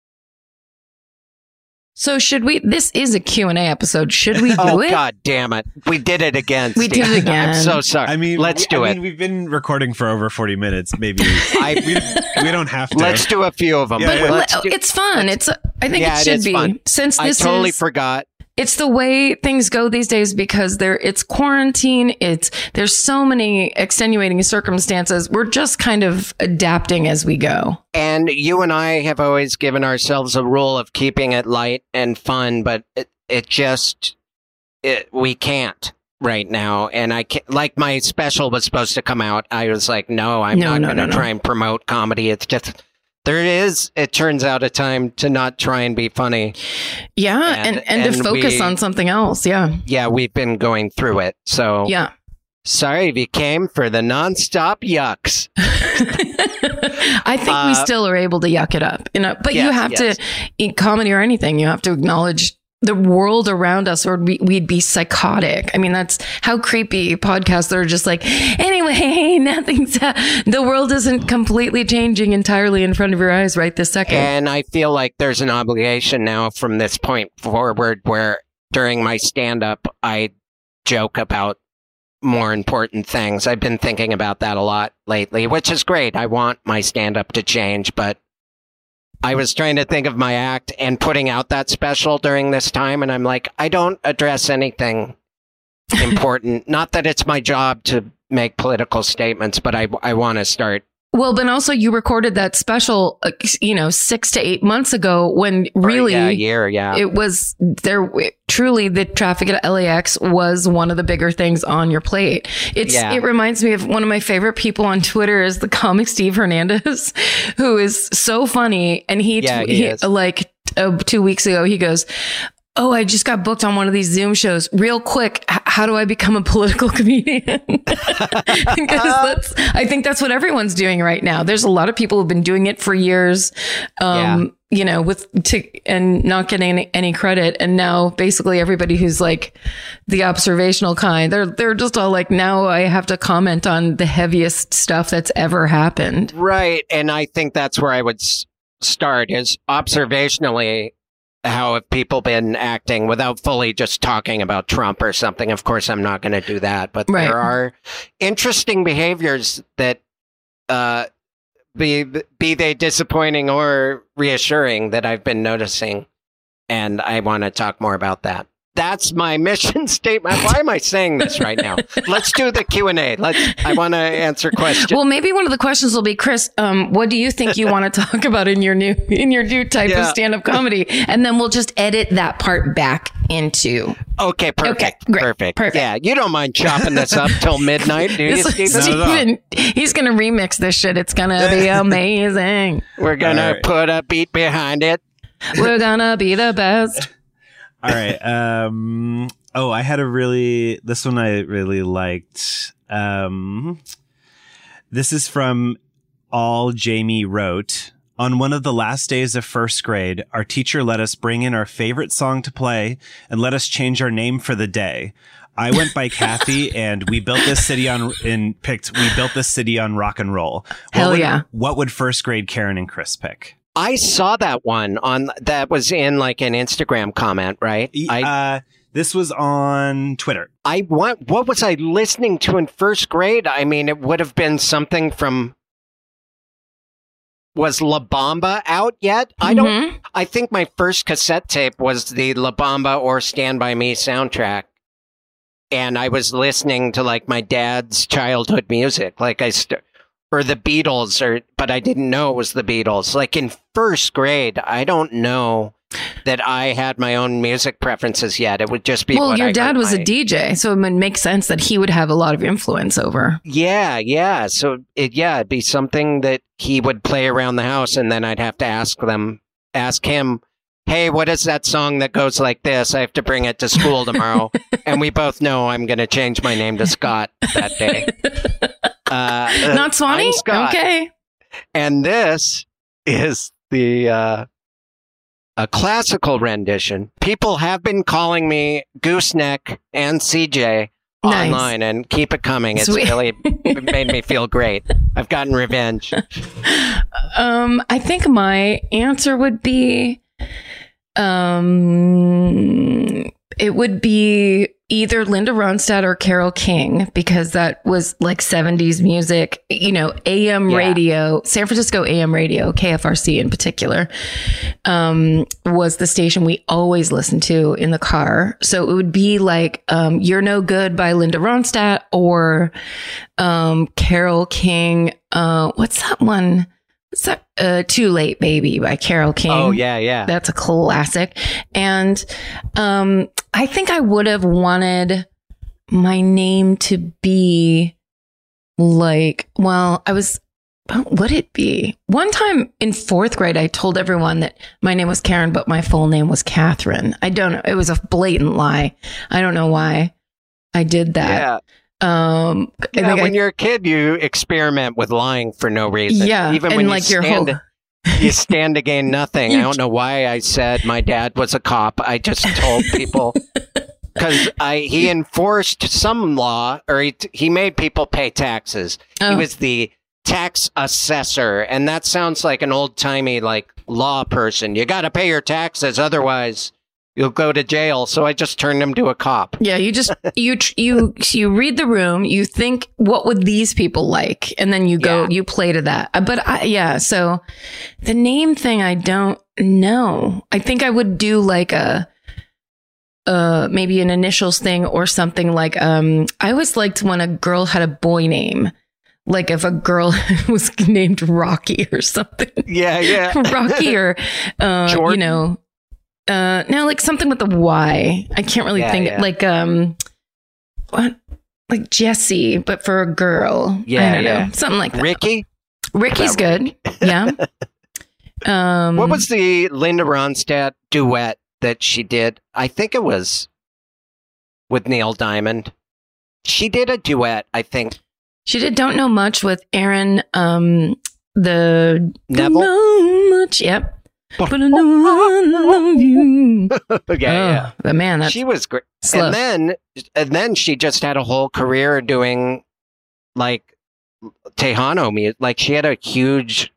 So should we? This is a Q and A episode. Should we do Oh, it? God damn it. We did it again. We did Steve. it again. I'm so sorry. I mean, let's we- do I it. mean, we've been recording for over forty minutes. Maybe I, we, we don't have to. let's do a few of them. Yeah, but yeah. let's do, It's fun. It's. I think Yeah, it it should is be fun. since I this totally is. forgot. It's the way things go these days because there it's quarantine. It's there's so many extenuating circumstances. We're just kind of adapting as we go. And you and I have always given ourselves a rule of keeping it light and fun, but it, it just, it, we can't right now. And I can't, like my special was supposed to come out. I was like, no, I'm No, not no, going to no, no. try and promote comedy. It's just, there is, it turns out, a time to not try and be funny. Yeah, And- and and, to and focus we- on something else. Yeah, Yeah, we've been going through it. So yeah. sorry if you came for the nonstop yucks. I think we Uh, still are able to yuck it up, you know. But you Yes, have yes. to eat comedy or anything. You have to acknowledge the world around us, or we, we'd be psychotic. I mean, that's how creepy podcasts that are just like, anyway, nothing's ha- the world isn't completely changing entirely in front of your eyes right this second. And I feel like there's an obligation now from this point forward where during my stand up, I joke about more important things. I've been thinking about that a lot lately, which is great. I want my stand up to change, but I was trying to think of my act and putting out that special during this time. And I'm like, I don't address anything important. Not that it's my job to make political statements, but I, I want to start. Well, but also you recorded that special, uh, you know, six to eight months ago when really Yeah, a year, yeah. it was there. Truly, the traffic at L A X was one of the bigger things on your plate. It's. Yeah. It reminds me of one of my favorite people on Twitter is the comic Steve Hernandez, who is so funny. And he, Yeah, tw- he is. like uh, two weeks ago, he goes, oh, I just got booked on one of these Zoom shows. Real quick, h- how do I become a political comedian? Because that's, I think that's what everyone's doing right now. There's a lot of people who've been doing it for years, um, yeah. you know, with to, and not getting any, any credit. And now basically everybody who's like the observational kind, they're they're just all like, now I have to comment on the heaviest stuff that's ever happened. Right, and I think that's where I would s- start is observationally. How have people been acting without fully just talking about Trump or something? Of course, I'm not going to do that. But right. there are interesting behaviors that, uh, be be they disappointing or reassuring, that I've been noticing. And I want to talk more about that. That's my mission statement. Why am I saying this right now? Let's do the Q and A. Let's. I want to answer questions. Well, maybe one of the questions will be, Chris, um, what do you think you want to talk about in your new in your new type yeah. of stand-up comedy? And then we'll just edit that part back into. Okay, perfect. Okay, great, perfect. Perfect. Yeah, you don't mind chopping this up till midnight, do you, Steven? Steven, he's going to remix this shit. It's going to be amazing. We're going right. to put a beat behind it. We're going to be the best. All right. Um, oh, I had a really, this one I really liked. Um, this is from All Jamie Wrote. On one of the last days of first grade, our teacher let us bring in our favorite song to play and let us change our name for the day. I went by Kathy and we built this city on, and picked, we built this city on rock and roll. What Hell would, yeah. What would first grade Karen and Chris pick? I saw that one on that was in like an Instagram comment, right? I, uh, this was on Twitter. I want, what was I listening to in first grade? I mean, it would have been something from, was La Bamba out yet? I don't, mm-hmm. I think my first cassette tape was the La Bamba or Stand By Me soundtrack. And I was listening to like my dad's childhood music. Like I st- Or the Beatles, or but I didn't know it was the Beatles. Like in first grade, I don't know that I had my own music preferences yet. It would just be well, what your I dad was my... a D J, so it would make sense that he would have a lot of influence over. Yeah, yeah. So it yeah, it'd be something that he would play around the house, and then I'd have to ask them, ask him, "Hey, what is that song that goes like this? I have to bring it to school tomorrow." And we both know I'm going to change my name to Scott that day. Uh, Not Swanee? Okay. And this is the uh, a classical rendition. People have been calling me Gooseneck and C J nice. online, and keep it coming. It's Sweet. really made me feel great. I've gotten revenge. Um, I think my answer would be, um, it would be either Linda Ronstadt or Carole King, because that was like seventies music, you know, A M yeah. radio, San Francisco A M radio, K F R C in particular, um, was the station we always listened to in the car. So it would be like, um, You're No Good by Linda Ronstadt, or, um, Carole King. Uh, what's that one? What's that? Uh, Too Late Baby by Carole King. Oh, yeah, yeah. That's a classic. And, um, I think I would have wanted my name to be like, well, I was, what would it be? One time in fourth grade, I told everyone that my name was Karen, but my full name was Catherine. I don't know. It was a blatant lie. I don't know why I did that. Yeah. Um, yeah, when I, you're a kid, you experiment with lying for no reason. Yeah. Even and when like you your stand, whole... you stand to gain nothing. I don't know why I said my dad was a cop. I just told people because I he enforced some law, or he, he made people pay taxes. Oh. He was the tax assessor, and that sounds like an old timey like law person. You got to pay your taxes, otherwise you'll go to jail. So I just turned him to a cop. Yeah, you just you you you read the room, you think, what would these people like, and then you go, yeah. you play to that. But I, yeah, so the name thing, I don't know. I think I would do like a uh maybe an initials thing or something like. Um, I always liked when a girl had a boy name. Like if a girl was named Rocky or something. Yeah, yeah. Rocky or uh, you know. Uh, now, like something with a Y. I can't really yeah, think yeah. like um, what like Jessie, but for a girl. Yeah, I don't yeah. know, something like that. Ricky. Ricky's good. Yeah. Um, what was the Linda Ronstadt duet that she did. I think it was with Neil Diamond. She did a duet, I think. She did Don't Know Much with Aaron, um, the Neville? Don't Know Much. Yep. But I know I love you. yeah, yeah. Oh, the man, that's She was great. slow. And then, and then she just had a whole career doing like Tejano music. Like she had a huge,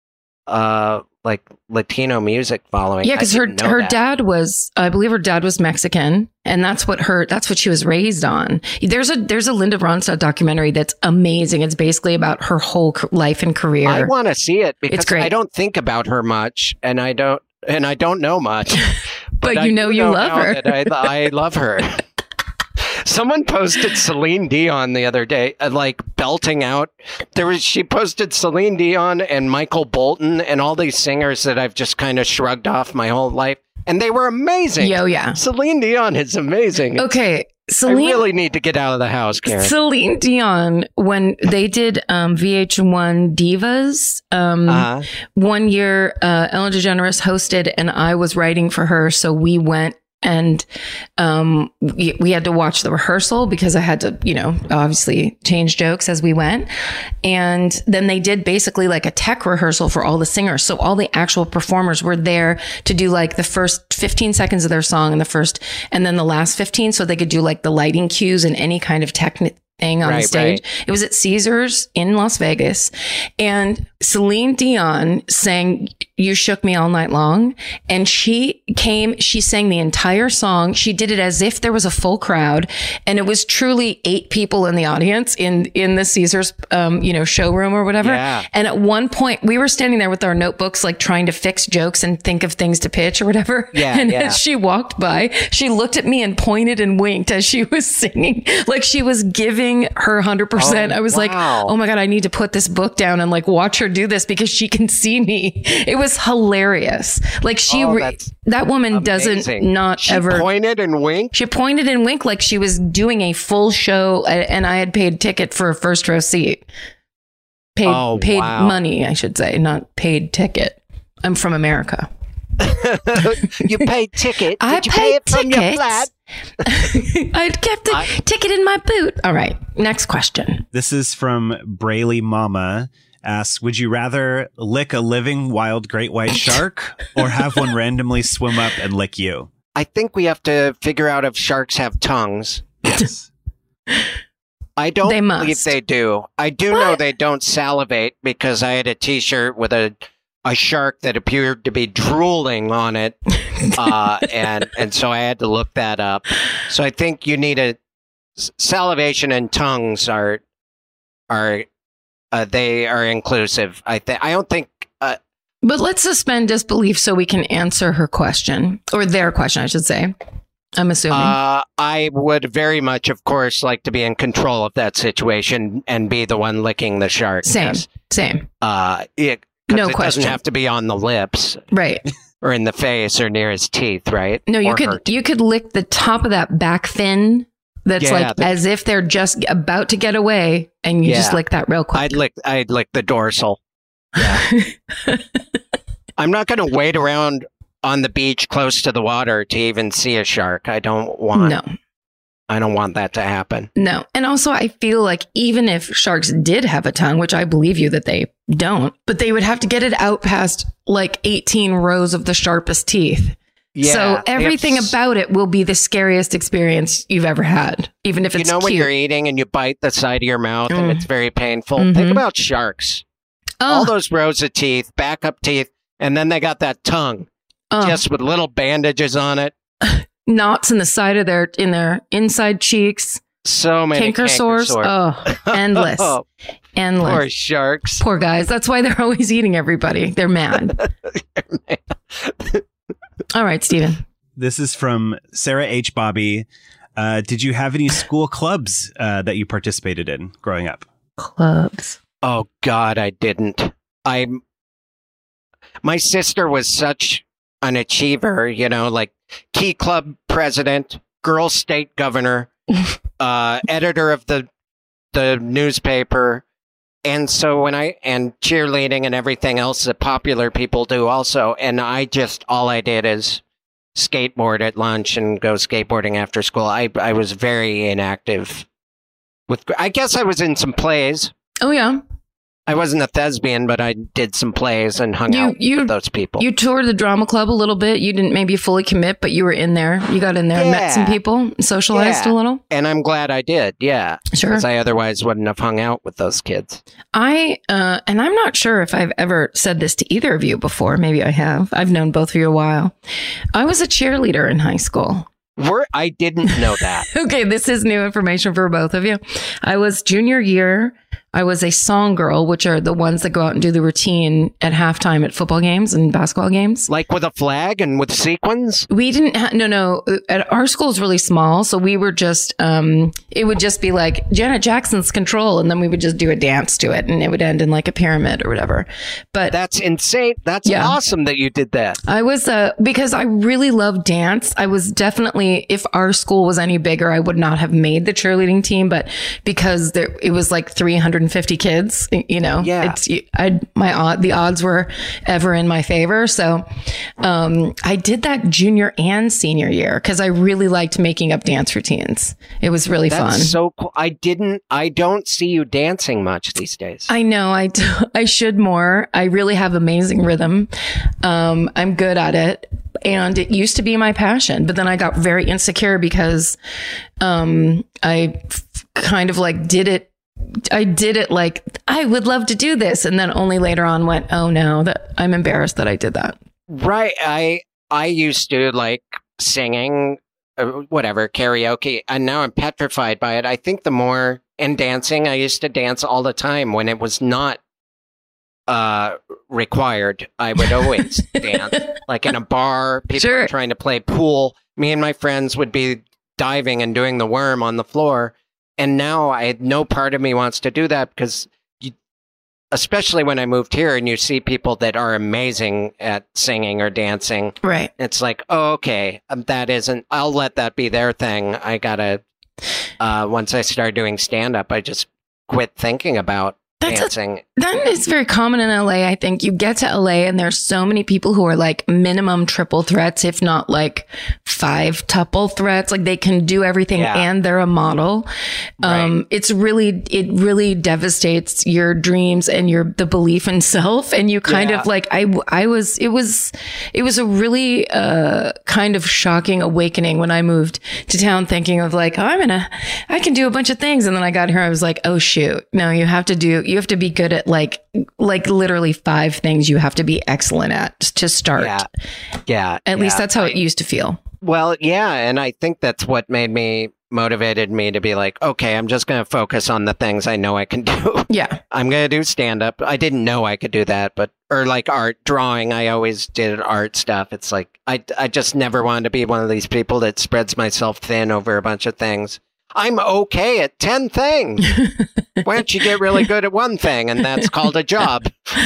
uh, like Latino music following. Yeah, I because her didn't know her that. dad was, I believe her dad was Mexican, and that's what her that's what she was raised on. There's a there's a Linda Ronstadt documentary that's amazing. It's basically about her whole c- life and career. I want to see it because great. I don't think about her much, and I don't, and I don't know much. But I you know do you love now her. that I, I love her. Someone posted Celine Dion the other day, uh, like belting out. There was she posted Celine Dion and Michael Bolton and all these singers that I've just kind of shrugged off my whole life, and they were amazing. Yo, yeah. Celine Dion is amazing. Okay, I Celine really need to get out of the house, Karen. Celine Dion, when they did um, V H one Divas, um, Uh-huh. one year uh, Ellen DeGeneres hosted, and I was writing for her, so we went. And um, we, we had to watch the rehearsal because I had to, you know, obviously change jokes as we went. And then they did basically like a tech rehearsal for all the singers. So all the actual performers were there to do like the first fifteen seconds of their song and the first, and then the last fifteen. So they could do like the lighting cues and any kind of tech thing on Right, the stage. right. It was at Caesars in Las Vegas. And Celine Dion sang You Shook Me All Night Long. And she came, she sang the entire song. She did it as if there was a full crowd. And it was truly eight people in the audience in, in the Caesars, um, you know, showroom or whatever. Yeah. And at one point we were standing there with our notebooks, like trying to fix jokes and think of things to pitch or whatever. Yeah, And yeah. as she walked by, she looked at me and pointed and winked as she was singing, like she was giving her one hundred percent. Oh, I was like, wow. oh my God, I need to put this book down and like watch her do this because she can see me. It was hilarious. Like she, Oh, re- that's that woman doesn't Amazing. not she ever. pointed and winked. She pointed and winked like she was doing a full show, a- and I had paid ticket for a first row seat. Paid Oh, paid wow. money, I should say, not paid ticket. I'm from America. You paid ticket. Did I you pay paid it from your tickets. flat? I'd kept the I- ticket in my boot. All right, next question. This is from Brayley Mama. Asks, would you rather lick a living wild great white shark or have one randomly swim up and lick you? I think we have to figure out if sharks have tongues. Yes. I don't They believe must. they do. I do know they don't salivate because I had a T-shirt with a a shark that appeared to be drooling on it, uh, and and so I had to look that up. So I think you need a s- salivation and tongues are are uh, they are inclusive. I think I don't think. Uh, But let's suspend disbelief so we can answer her question, or their question, I should say. I'm assuming. Uh, I would very much, of course, like to be in control of that situation and be the one licking the shark. Same, Yes. same. Uh, it, 'cause No it question. doesn't have to be on the lips Right. or in the face or near his teeth, right? No, you Or could her you could lick the top of that back fin. That's Yeah, like the- as if they're just about to get away, and you just Yeah. lick that real quick. I'd lick. I'd lick the dorsal. I'm not going to wait around on the beach close to the water to even see a shark. I don't want. no, I don't want that to happen. no. And also, I feel like even if sharks did have a tongue, which I believe you that they don't, but they would have to get it out past like eighteen rows of the sharpest teeth. Yeah. so they have everything s- about it will be the scariest experience you've ever had, even if You it's know when cute. you're eating and you bite the side of your mouth and Mm. it's very painful. Mhm. Think about sharks. oh, All those rows of teeth, backup teeth, and then they got that tongue oh. just with little bandages on it. knots in the side of their in their inside cheeks, So many canker, sores. Oh, endless, Oh, endless. poor sharks. Poor guys. That's why they're always eating everybody. They're mad. All right, Steven. This is from Sarah H. Bobby. Uh, did you have any school clubs uh, that you participated in growing up? Clubs. Oh God, I didn't. I my sister was such an achiever, you know, like key club president, girl state governor, uh, editor of the the newspaper. And so when I and cheerleading and everything else that popular people do also, and I just all I did is skateboard at lunch and go skateboarding after school. I I was very inactive. With I guess I was in some plays. Oh yeah. I wasn't a thespian, but I did some plays and hung You- out you- with those people. You toured the drama club a little bit. You didn't maybe fully commit, but you were in there. You got in there and met some Yeah. people, socialized Yeah. a little. and I'm glad I did. Yeah, Sure. because I otherwise wouldn't have hung out with those kids. I, uh, and I'm not sure if I've ever said this to either of you before. Maybe I have. I've known both of you a while. I was a cheerleader in high school. We're, I didn't know that. Okay, this is new information for both of you. I was junior year. I was a song girl, which are the ones that go out and do the routine at halftime at football games and basketball games. Like with a flag and with sequins? We didn't ha- no, no, at our school is really small. So we were just, um, it would just be like Janet Jackson's Control. And then we would just do a dance to it and it would end in like a pyramid or whatever. But That's insane. That's Yeah. awesome that you did that. I was, uh, because I really love dance. I was definitely, if our school was any bigger, I would not have made the cheerleading team, but because there, it was like three hundred fifty kids, you know, Yeah. it's, I, my odd, the odds were ever in my favor. So, um, I did that junior and senior year because I really liked making up dance routines. It was really That's fun. so cool. I didn't, I don't see you dancing much these days. I know I, do, I should more. I really have amazing rhythm. Um, I'm good at it. And it used to be my passion, but then I got very insecure because, um, I f- kind of like did it. I did it like I would love to do this. And then only later on went, oh no, that I'm embarrassed that I did that. Right. I, I used to like singing, uh, whatever, karaoke, and now I'm petrified by it. I think the more, and dancing, I used to dance all the time when it was not uh required. I would always dance, like in a bar, people Sure. were trying to play pool. Me and my friends would be diving and doing the worm on the floor. And now I no part of me wants to do that because you, especially when I moved here and you see people that are amazing at singing or dancing, Right. it's like, oh, okay, um, that isn't, I'll let that be their thing. I gotta, uh, once I started doing stand up, I just quit thinking about That's a- dancing. That is very common in L A. I think you get to L A and there's so many people who are like minimum triple threats, if not like five tuple threats. Like they can do everything Yeah. and they're a model. Um, Right. it's really, it really devastates your dreams and your, the belief in self. And you kind Yeah. of like, I, I was, it was, it was a really, uh, kind of shocking awakening when I moved to town thinking of like, oh, I'm gonna, I can do a bunch of things. And then I got here, I was like, oh shoot, no, you have to do, you have to be good at like, like literally five things you have to be excellent at to start. Yeah. Yeah. At least yeah. that's how I- it used to feel. Well, yeah. And I think that's what made me motivated me to be like, okay, I'm just going to focus on the things I know I can do. Yeah. I'm going to do stand up. I didn't know I could do that, but, or like art, drawing. I always did art stuff. It's like, I, I just never wanted to be one of these people that spreads myself thin over a bunch of things. I'm okay at ten things. Why don't you get really good at one thing? And that's called a job.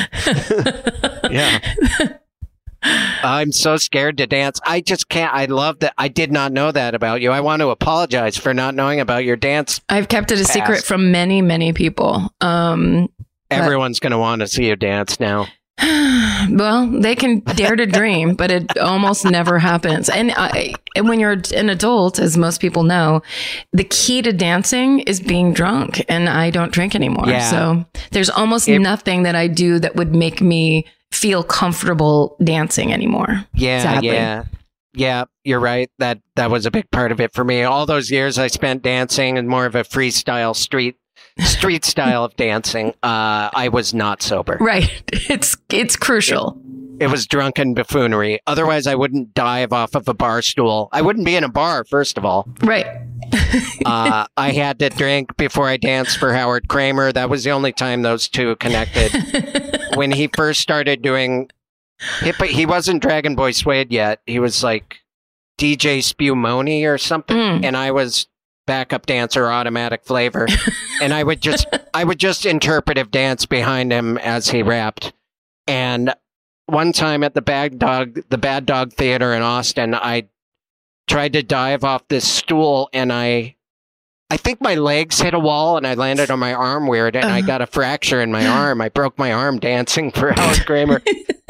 Yeah. I'm so scared to dance. I just can't. I love that. I did not know that about you. I want to apologize for not knowing about your dance. I've kept it a Past. secret from many, many people. Um, Everyone's going to want to see you dance now. well, they can dare to dream, but it almost never happens. And, I, and when you're an adult, as most people know, the key to dancing is being drunk, and I don't drink anymore. Yeah. So there's almost It- nothing that I do that would make me feel comfortable dancing anymore. Yeah, Sadly. yeah. Yeah, you're right. That that was a big part of it for me. All those years I spent dancing and more of a freestyle street street style of dancing. Uh, I was not sober. Right. It's it's crucial. It was drunken buffoonery. Otherwise, I wouldn't dive off of a bar stool. I wouldn't be in a bar, first of all. Right. Uh, I had to drink before I danced for Howard Kramer. That was the only time those two connected. When he first started doing hip, he wasn't Dragon Boy Suede yet. He was like D J Spumoni or something, Mm. and I was backup dancer, Automatic Flavor, and I would just I would just interpretive dance behind him as he rapped. And one time at the Bad Dog, the Bad Dog Theater in Austin, I tried to dive off this stool, and I. I think my legs hit a wall and I landed on my arm weird and I Uh. got a fracture in my arm. I broke my arm dancing for Howard Kramer.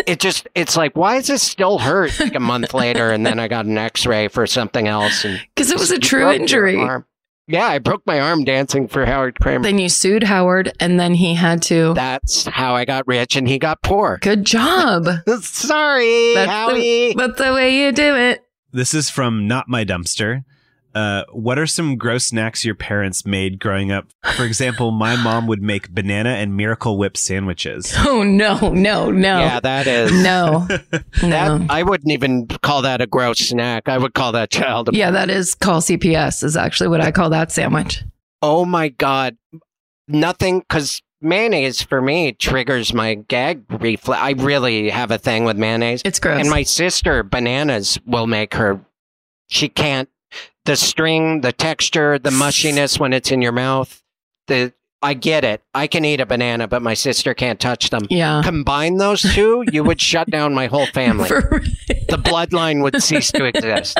it just, it's like, why does this still hurt like a month later? And then I got an x-ray for something else. Because it was a You true broke your injury. arm. Yeah, I broke my arm dancing for Howard Kramer. Then you sued Howard, and then he had to. That's how I got rich and he got poor. Good job. Sorry, That's Howie. the, that's the way you do it. This is from Not My Dumpster. Uh, what are some gross snacks your parents made growing up? For example, my mom would make banana and Miracle Whip sandwiches. Oh, no, no, no. Yeah, that is. No. That, No. I wouldn't even call that a gross snack. I would call that child abuse. Yeah, that is call C P S is actually what I call that sandwich. Oh my God. Nothing, because mayonnaise for me triggers my gag reflex. I really have a thing with mayonnaise. It's gross. And my sister, bananas will make her, she can't, the string, the texture, the mushiness when it's in your mouth. The I get it. I can eat a banana, but my sister can't touch them. Yeah. Combine those two, you would shut down my whole family. For real. The bloodline would cease to exist.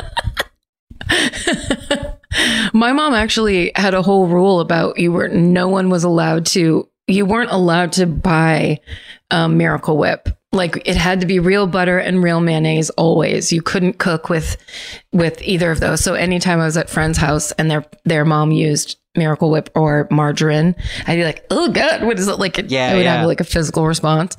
My mom actually had a whole rule about you were no one was allowed to you weren't allowed to buy um, Miracle Whip. Like it had to be real butter and real mayonnaise always. You couldn't cook with with either of those. So anytime I was at friend's house and their their mom used Miracle Whip or margarine, I'd be like, "Oh God, what is it like?" Yeah, I would yeah. have like a physical response.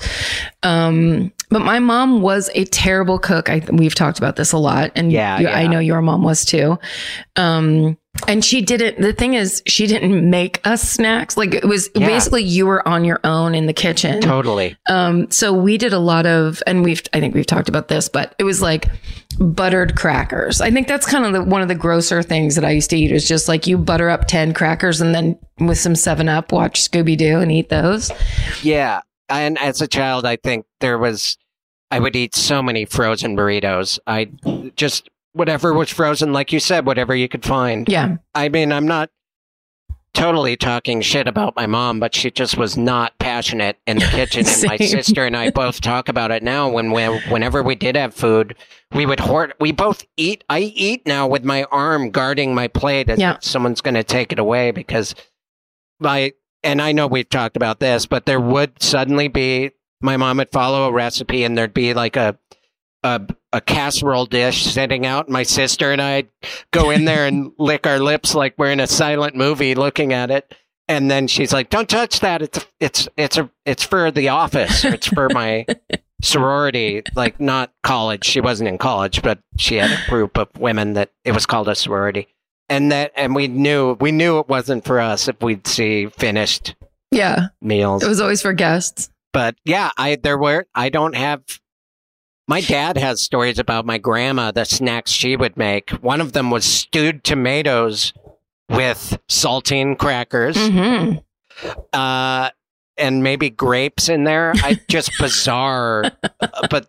Um, but my mom was a terrible cook. I we've talked about this a lot, and Yeah, you, yeah. I know your mom was too. Um, and she didn't. The thing is, she didn't make us snacks. Like it was Yeah. basically you were on your own in the kitchen. Totally. Um, so we did a lot of, and we've, I think we've talked about this, but it was like buttered crackers. I think that's kind of the, one of the grosser things that I used to eat was just like you butter up ten crackers and then with some seven up, watch Scooby Doo and eat those. Yeah. And as a child, I think there was, I would eat so many frozen burritos. I just, whatever was frozen, like you said, whatever you could find. Yeah. I mean, I'm not totally talking shit about my mom, but she just was not passionate in the kitchen. And my Same. sister and I both talk about it now. When we, whenever we did have food, we would hoard. We both eat. I eat now with my arm guarding my plate as Yeah. if someone's going to take it away because my. And I know we've talked about this, but there would suddenly be my mom would follow a recipe, and there'd be like a a, a casserole dish sitting out. My sister and I'd go in there and lick our lips like we're in a silent movie looking at it. And then she's like, "Don't touch that. It's it's it's a it's for the office. Or it's for my sorority. Like not college. She wasn't in college, but she had a group of women that it was called a sorority. And that and we knew we knew it wasn't for us if we'd see finished Yeah. meals. It was always for guests. But yeah, I there were I don't have. My dad has stories about my grandma, the snacks she would make. One of them was stewed tomatoes with saltine crackers, Mm-hmm. uh, and maybe grapes in there. I just bizarre, uh, but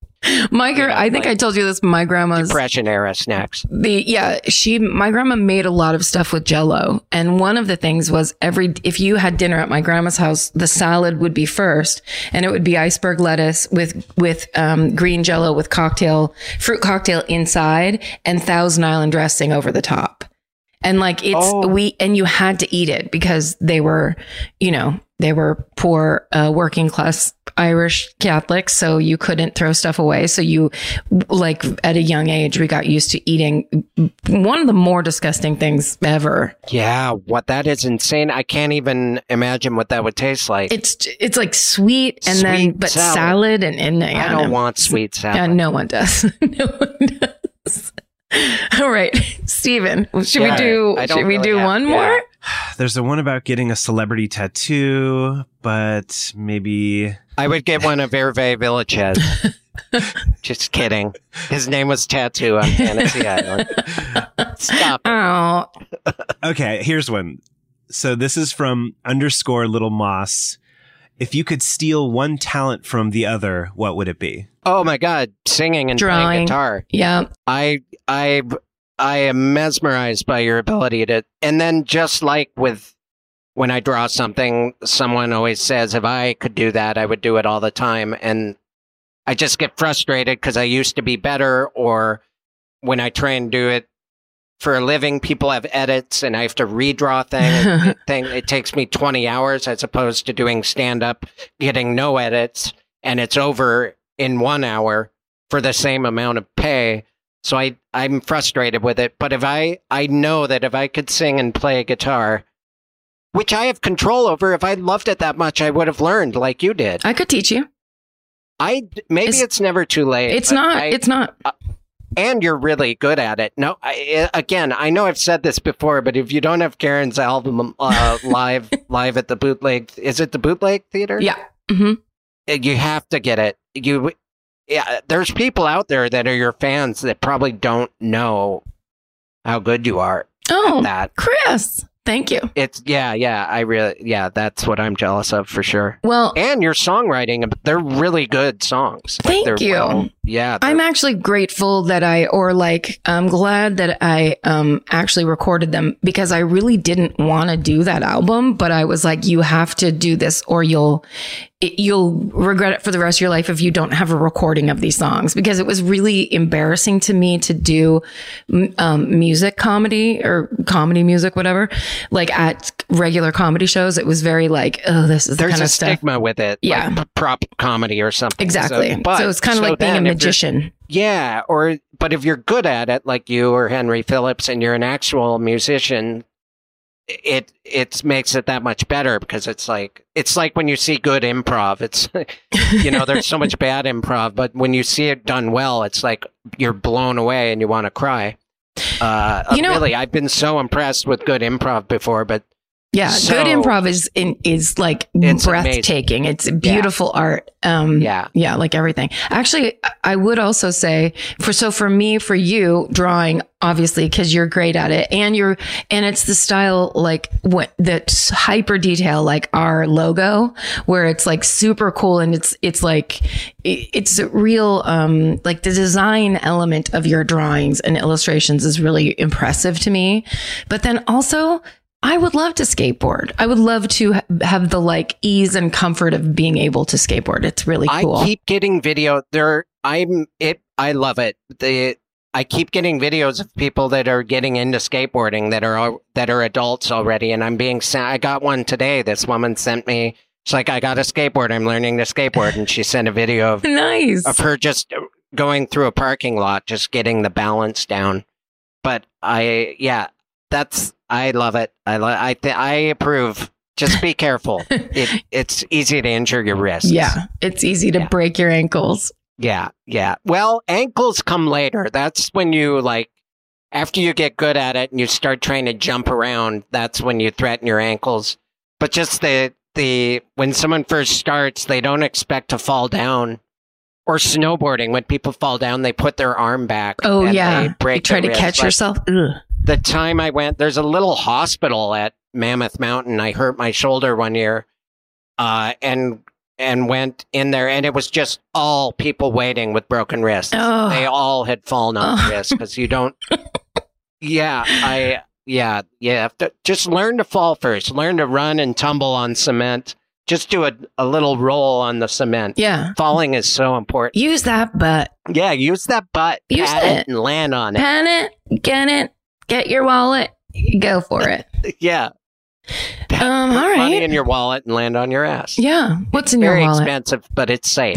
My gra- Yeah, I think like I told you this. My grandma's Depression era snacks. the yeah she my grandma made a lot of stuff with Jell-O, and one of the things was every if you had dinner at my grandma's house, the salad would be first, and it would be iceberg lettuce with with um, green Jell-O with cocktail fruit cocktail inside and Thousand Island dressing over the top. And like it's Oh. we and you had to eat it because they were, you know, they were poor uh, working class Irish Catholics, so you couldn't throw stuff away. So you like at a young age we got used to eating one of the more disgusting things ever. Yeah, what that is insane. I can't even imagine what that would taste like. It's it's like sweet and then Sweet but salad. salad, and and I don't want sweet salad. Yeah, no one does. No one does. All right, Steven, should Yeah, we do I don't should we really do have- one yeah. more? There's the one about getting a celebrity tattoo, but maybe I would get one of Hervé Villachez. Just kidding. His name was Tattoo on Fantasy Island. Stop. it. Oh, okay, here's one. So this is from underscore little moss. If you could steal one talent from the other, what would it be? Oh my God, singing and Drawing. playing guitar. yeah. I I I am mesmerized by your ability to, and then just like with when I draw something, someone always says, if I could do that, I would do it all the time. And I just get frustrated because I used to be better, or when I try and do it for a living, people have edits and I have to redraw things. thing. It takes me twenty hours as opposed to doing stand up, getting no edits, and it's over in one hour for the same amount of pay. So I, I'm frustrated with it. But if I, I know that if I could sing and play guitar, which I have control over, if I loved it that much, I would have learned like you did. I could teach you. I maybe it's, It's- it's never too late. It's but not. I- it's not. and you're really good at it. No, I, again, I know I've said this before, but if you don't have Karen's album uh, live, live at the Bootleg, is it the Bootleg Theater? Yeah. hmm You have to get it. You, yeah. There's people out there that are your fans that probably don't know how good you are Oh, at that. Chris, thank you. It's yeah, yeah. I really, yeah. That's what I'm jealous of for sure. Well, And your songwriting, they're really good songs. Thank they're you. well- yeah, they're- I'm actually grateful that I, or like, I'm glad that I um, actually recorded them because I really didn't want to do that album, but I was like, you have to do this or you'll, it, you'll regret it for the rest of your life if you don't have a recording of these songs, because it was really embarrassing to me to do m- um, music comedy or comedy music, whatever, like at regular comedy shows. It was very like, oh, this is the there's kind a of stuff. stigma with it. Yeah. Like p- prop comedy or something. Exactly. So, So, but- it's kind of so like being a then if you're- magician. Yeah, or but if you're good at it, like you or Henry Phillips, and you're an actual musician, it it makes it that much better because it's like it's like when you see good improv. It's you know there's so much bad improv, but when you see it done well, it's like you're blown away and you want to cry. Uh, You know- really, I've been so impressed with good improv before, but Yeah, So- good improv is in, is like It's breathtaking. It's beautiful art. Um, Yeah. yeah, like everything. Actually, I would also say for so for me, for you, drawing obviously because you're great at it, and you're and it's the style like what that's hyper detail, like our logo, where it's like super cool and it's it's like it, it's a real um like the design element of your drawings and illustrations is really impressive to me, but then also. I would love to skateboard. I would love to ha- have the like ease and comfort of being able to skateboard. It's really cool. I keep getting video there. I'm it. I love it. The I keep getting videos of people that are getting into skateboarding that are al- that are adults already, and I'm being sent. I got one today. This woman sent me. She's like, I got a skateboard. I'm learning to skateboard, and she sent a video of nice. of her just going through a parking lot, just getting the balance down. But I, yeah, that's. I love it. I lo- I th- I approve. Just be careful. it it's easy to injure your wrists. Yeah, it's easy to Yeah. break your ankles. Yeah, yeah. Well, ankles come later. That's when you like after you get good at it and you start trying to jump around, that's when you threaten your ankles. But just the the when someone first starts, they don't expect to fall down. Or snowboarding, when people fall down, they put their arm back. Oh and yeah, they break you try their to wrist. catch Like, yourself. Ugh. the time I went, there's a little hospital at Mammoth Mountain. I hurt my shoulder one year, uh, and and went in there, and it was just all people waiting with broken wrists. Oh. They all had fallen on Oh. the wrist because you don't. Yeah, I yeah yeah. have to- Just learn to fall first. Learn to run and tumble on cement. Just do a a little roll on the cement. Yeah, Falling is so important. use that butt. Yeah, use that butt, Use pat it. it, and land on it. Pen it, get it, get your wallet, go for it. Yeah. Um, Put all money right. in your wallet and land on your ass. Yeah, what's in your Very wallet? expensive, but it's safe.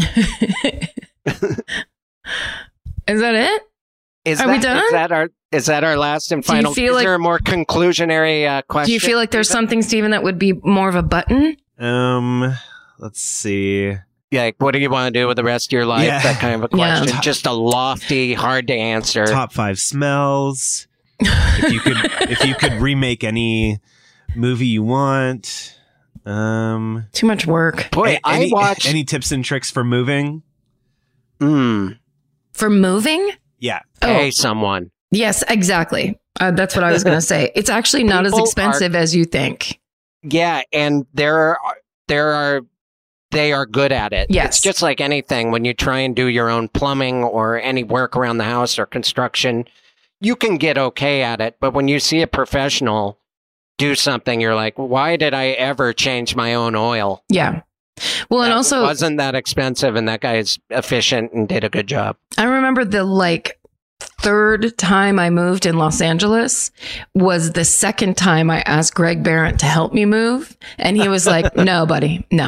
Is that it? Is Are that, we done? Is that our is that our last and Do you final? feel is like- there a more conclusionary uh, question? Do you feel like there's Stephen? something, Stephen, that would be more of a button? Um, let's see. Yeah, like, what do you want to do with the rest of your life? Yeah. That kind of a Yeah. question. Just a lofty, hard to answer. Top five smells. If you could, if you could remake any movie you want. Um, Too much work. Boy, a- any, I watched. any tips and tricks for moving? Mm, For moving? Yeah. Oh, Pay someone. yes, exactly. Uh, that's what I was going to say. It's actually not as People expensive as you think. Yeah, and there are there are they are good at it. Yes. It's just like anything when you try and do your own plumbing or any work around the house or construction, you can get okay at it, but when you see a professional do something, you're like, why did I ever change my own oil? Yeah. Well, and That also, wasn't that expensive, and that guy is efficient and did a good job. I remember the like third time I moved in Los Angeles was the second time I asked Greg Barrett to help me move. And he was like, no, buddy, no.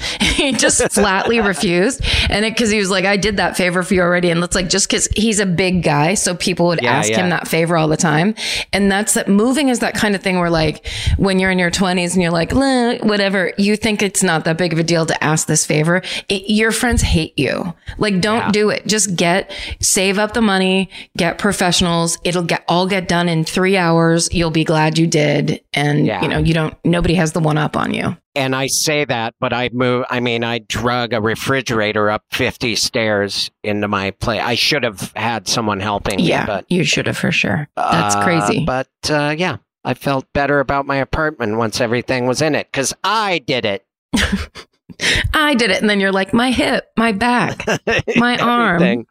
He just flatly refused. And it, cause he was like, I did that favor for you already. And it's like, just cause he's a big guy. So people would Yeah, ask yeah. him that favor all the time. And that's that moving is that kind of thing where like, when you're in your twenties and you're like, "Leh, whatever, you think it's not that big of a deal to ask this favor. It, your friends hate you. Like, don't Yeah. do it. Just get, save up the money, get professionals. It'll get all get done in three hours. You'll be glad you did. And Yeah. you know, you don't, nobody has the one up on you. And I say that, but I move. I mean, I drug a refrigerator up fifty stairs into my place. I should have had someone helping me, Yeah, but you should have for sure. That's uh, crazy. But uh, yeah, I felt better about my apartment once everything was in it because I did it. I did it. And then you're like, my hip, my back, my arm. Everything.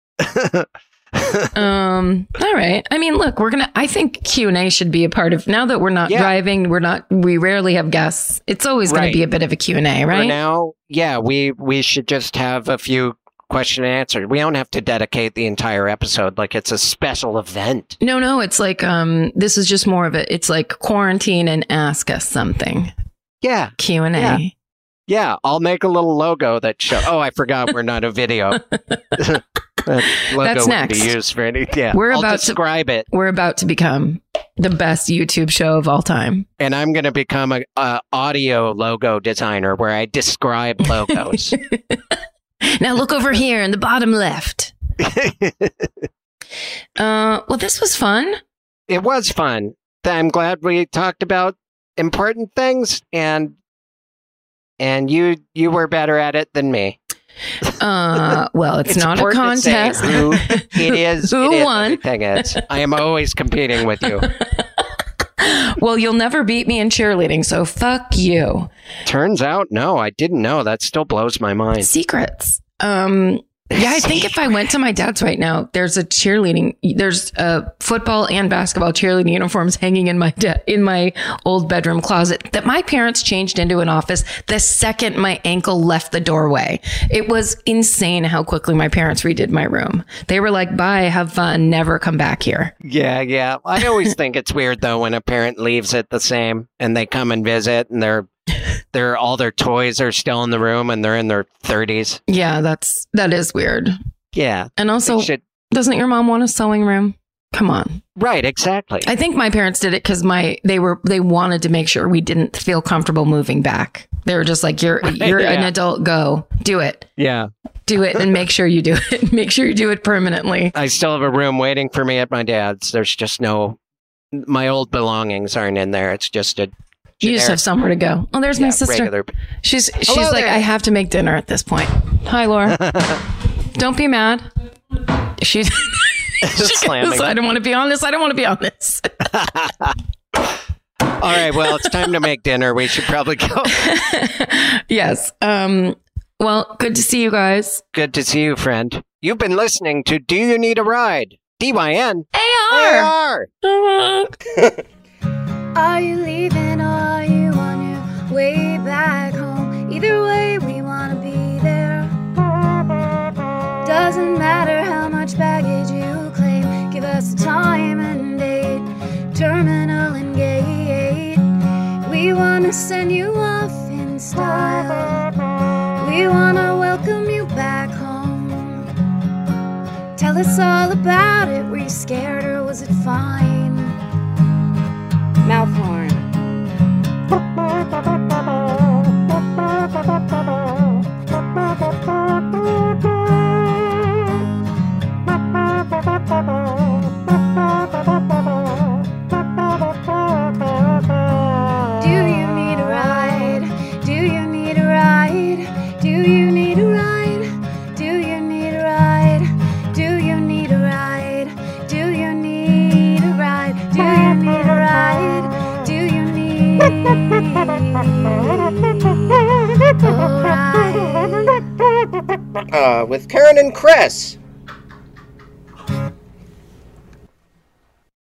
Um, all right. I mean, look, we're going to, I think Q and A should be a part of, now that we're not Yeah. driving, we're not, we rarely have guests. It's always going Right. to be a bit of a Q and A, For right? now, yeah, we we should just have a few question and answer. We don't have to dedicate the entire episode like it's a special event. No, no, it's like, um, this is just more of it. It's like quarantine and ask us something. Yeah, Q and A. Yeah. yeah. I'll make a little logo that show. Oh, I forgot we're not a video. That logo That's wouldn't next. be used for any. Yeah, We're I'll about to- describe it, We're about to become the best YouTube show of all time. and I'm going to become a, a audio logo designer where I describe logos. Now look over here in the bottom left. Uh, well, this was fun. It was fun. I'm glad we talked about important things, and and you you were better at it than me. Uh, well, it's, not a important to say contest. Who it is. Who it is won? everything is. I am always competing with you. Well, you'll never beat me in cheerleading, so fuck you. Turns out, no, I didn't know. That still blows my mind. Secrets. Um, yeah, I think if I went to my dad's right now, there's a cheerleading, there's a football and basketball cheerleading uniforms hanging in my de- in my old bedroom closet that my parents changed into an office the second my ankle left the doorway. It was insane how quickly my parents redid my room. They were like, "Bye, have fun, never come back here." Yeah, yeah. I always think it's weird though when a parent leaves it the same and they come and visit and they're they're all their toys are still in the room and they're in their thirties. Yeah, that's that is weird. Yeah. And also, They should- doesn't your mom want a sewing room? Come on. right, exactly. I think my parents did it because my they were they wanted to make sure we didn't feel comfortable moving back. They were just like, "You're you're an Yeah. adult. Go do it, Yeah. do it, and make sure you do it. Make sure you do it permanently." I still have a room waiting for me at my dad's. There's just no my old belongings aren't in there. It's just a You just have somewhere to go. Oh, there's my yeah, sister. regular. She's she's Hello like, there. "I have to make dinner at this point." Hi, Laura. Don't be mad. She's. Just she slamming. goes, "I don't want to be on this. I don't want to be on this." All right, well, it's time to make dinner. We should probably go. Yes. Um. Well, good to see you guys. Good to see you, friend. You've been listening to Do You Need a Ride? D Y N A A R. R. Are you leaving or are you on your way back home? Either way, we want to be there. Doesn't matter how much baggage you claim. Give us a time and date, terminal and gate. We want to send you off in style. We want to welcome you back home. Tell us all about it. Were you scared or was it fine? Mouth horn. Do you need a ride? Do you need a ride? Do you need a ride? Do you need a ride? Do you need a ride? Do you need a ride? Do you need a ride? Do you need a ride? Uh, with Karen and Chris.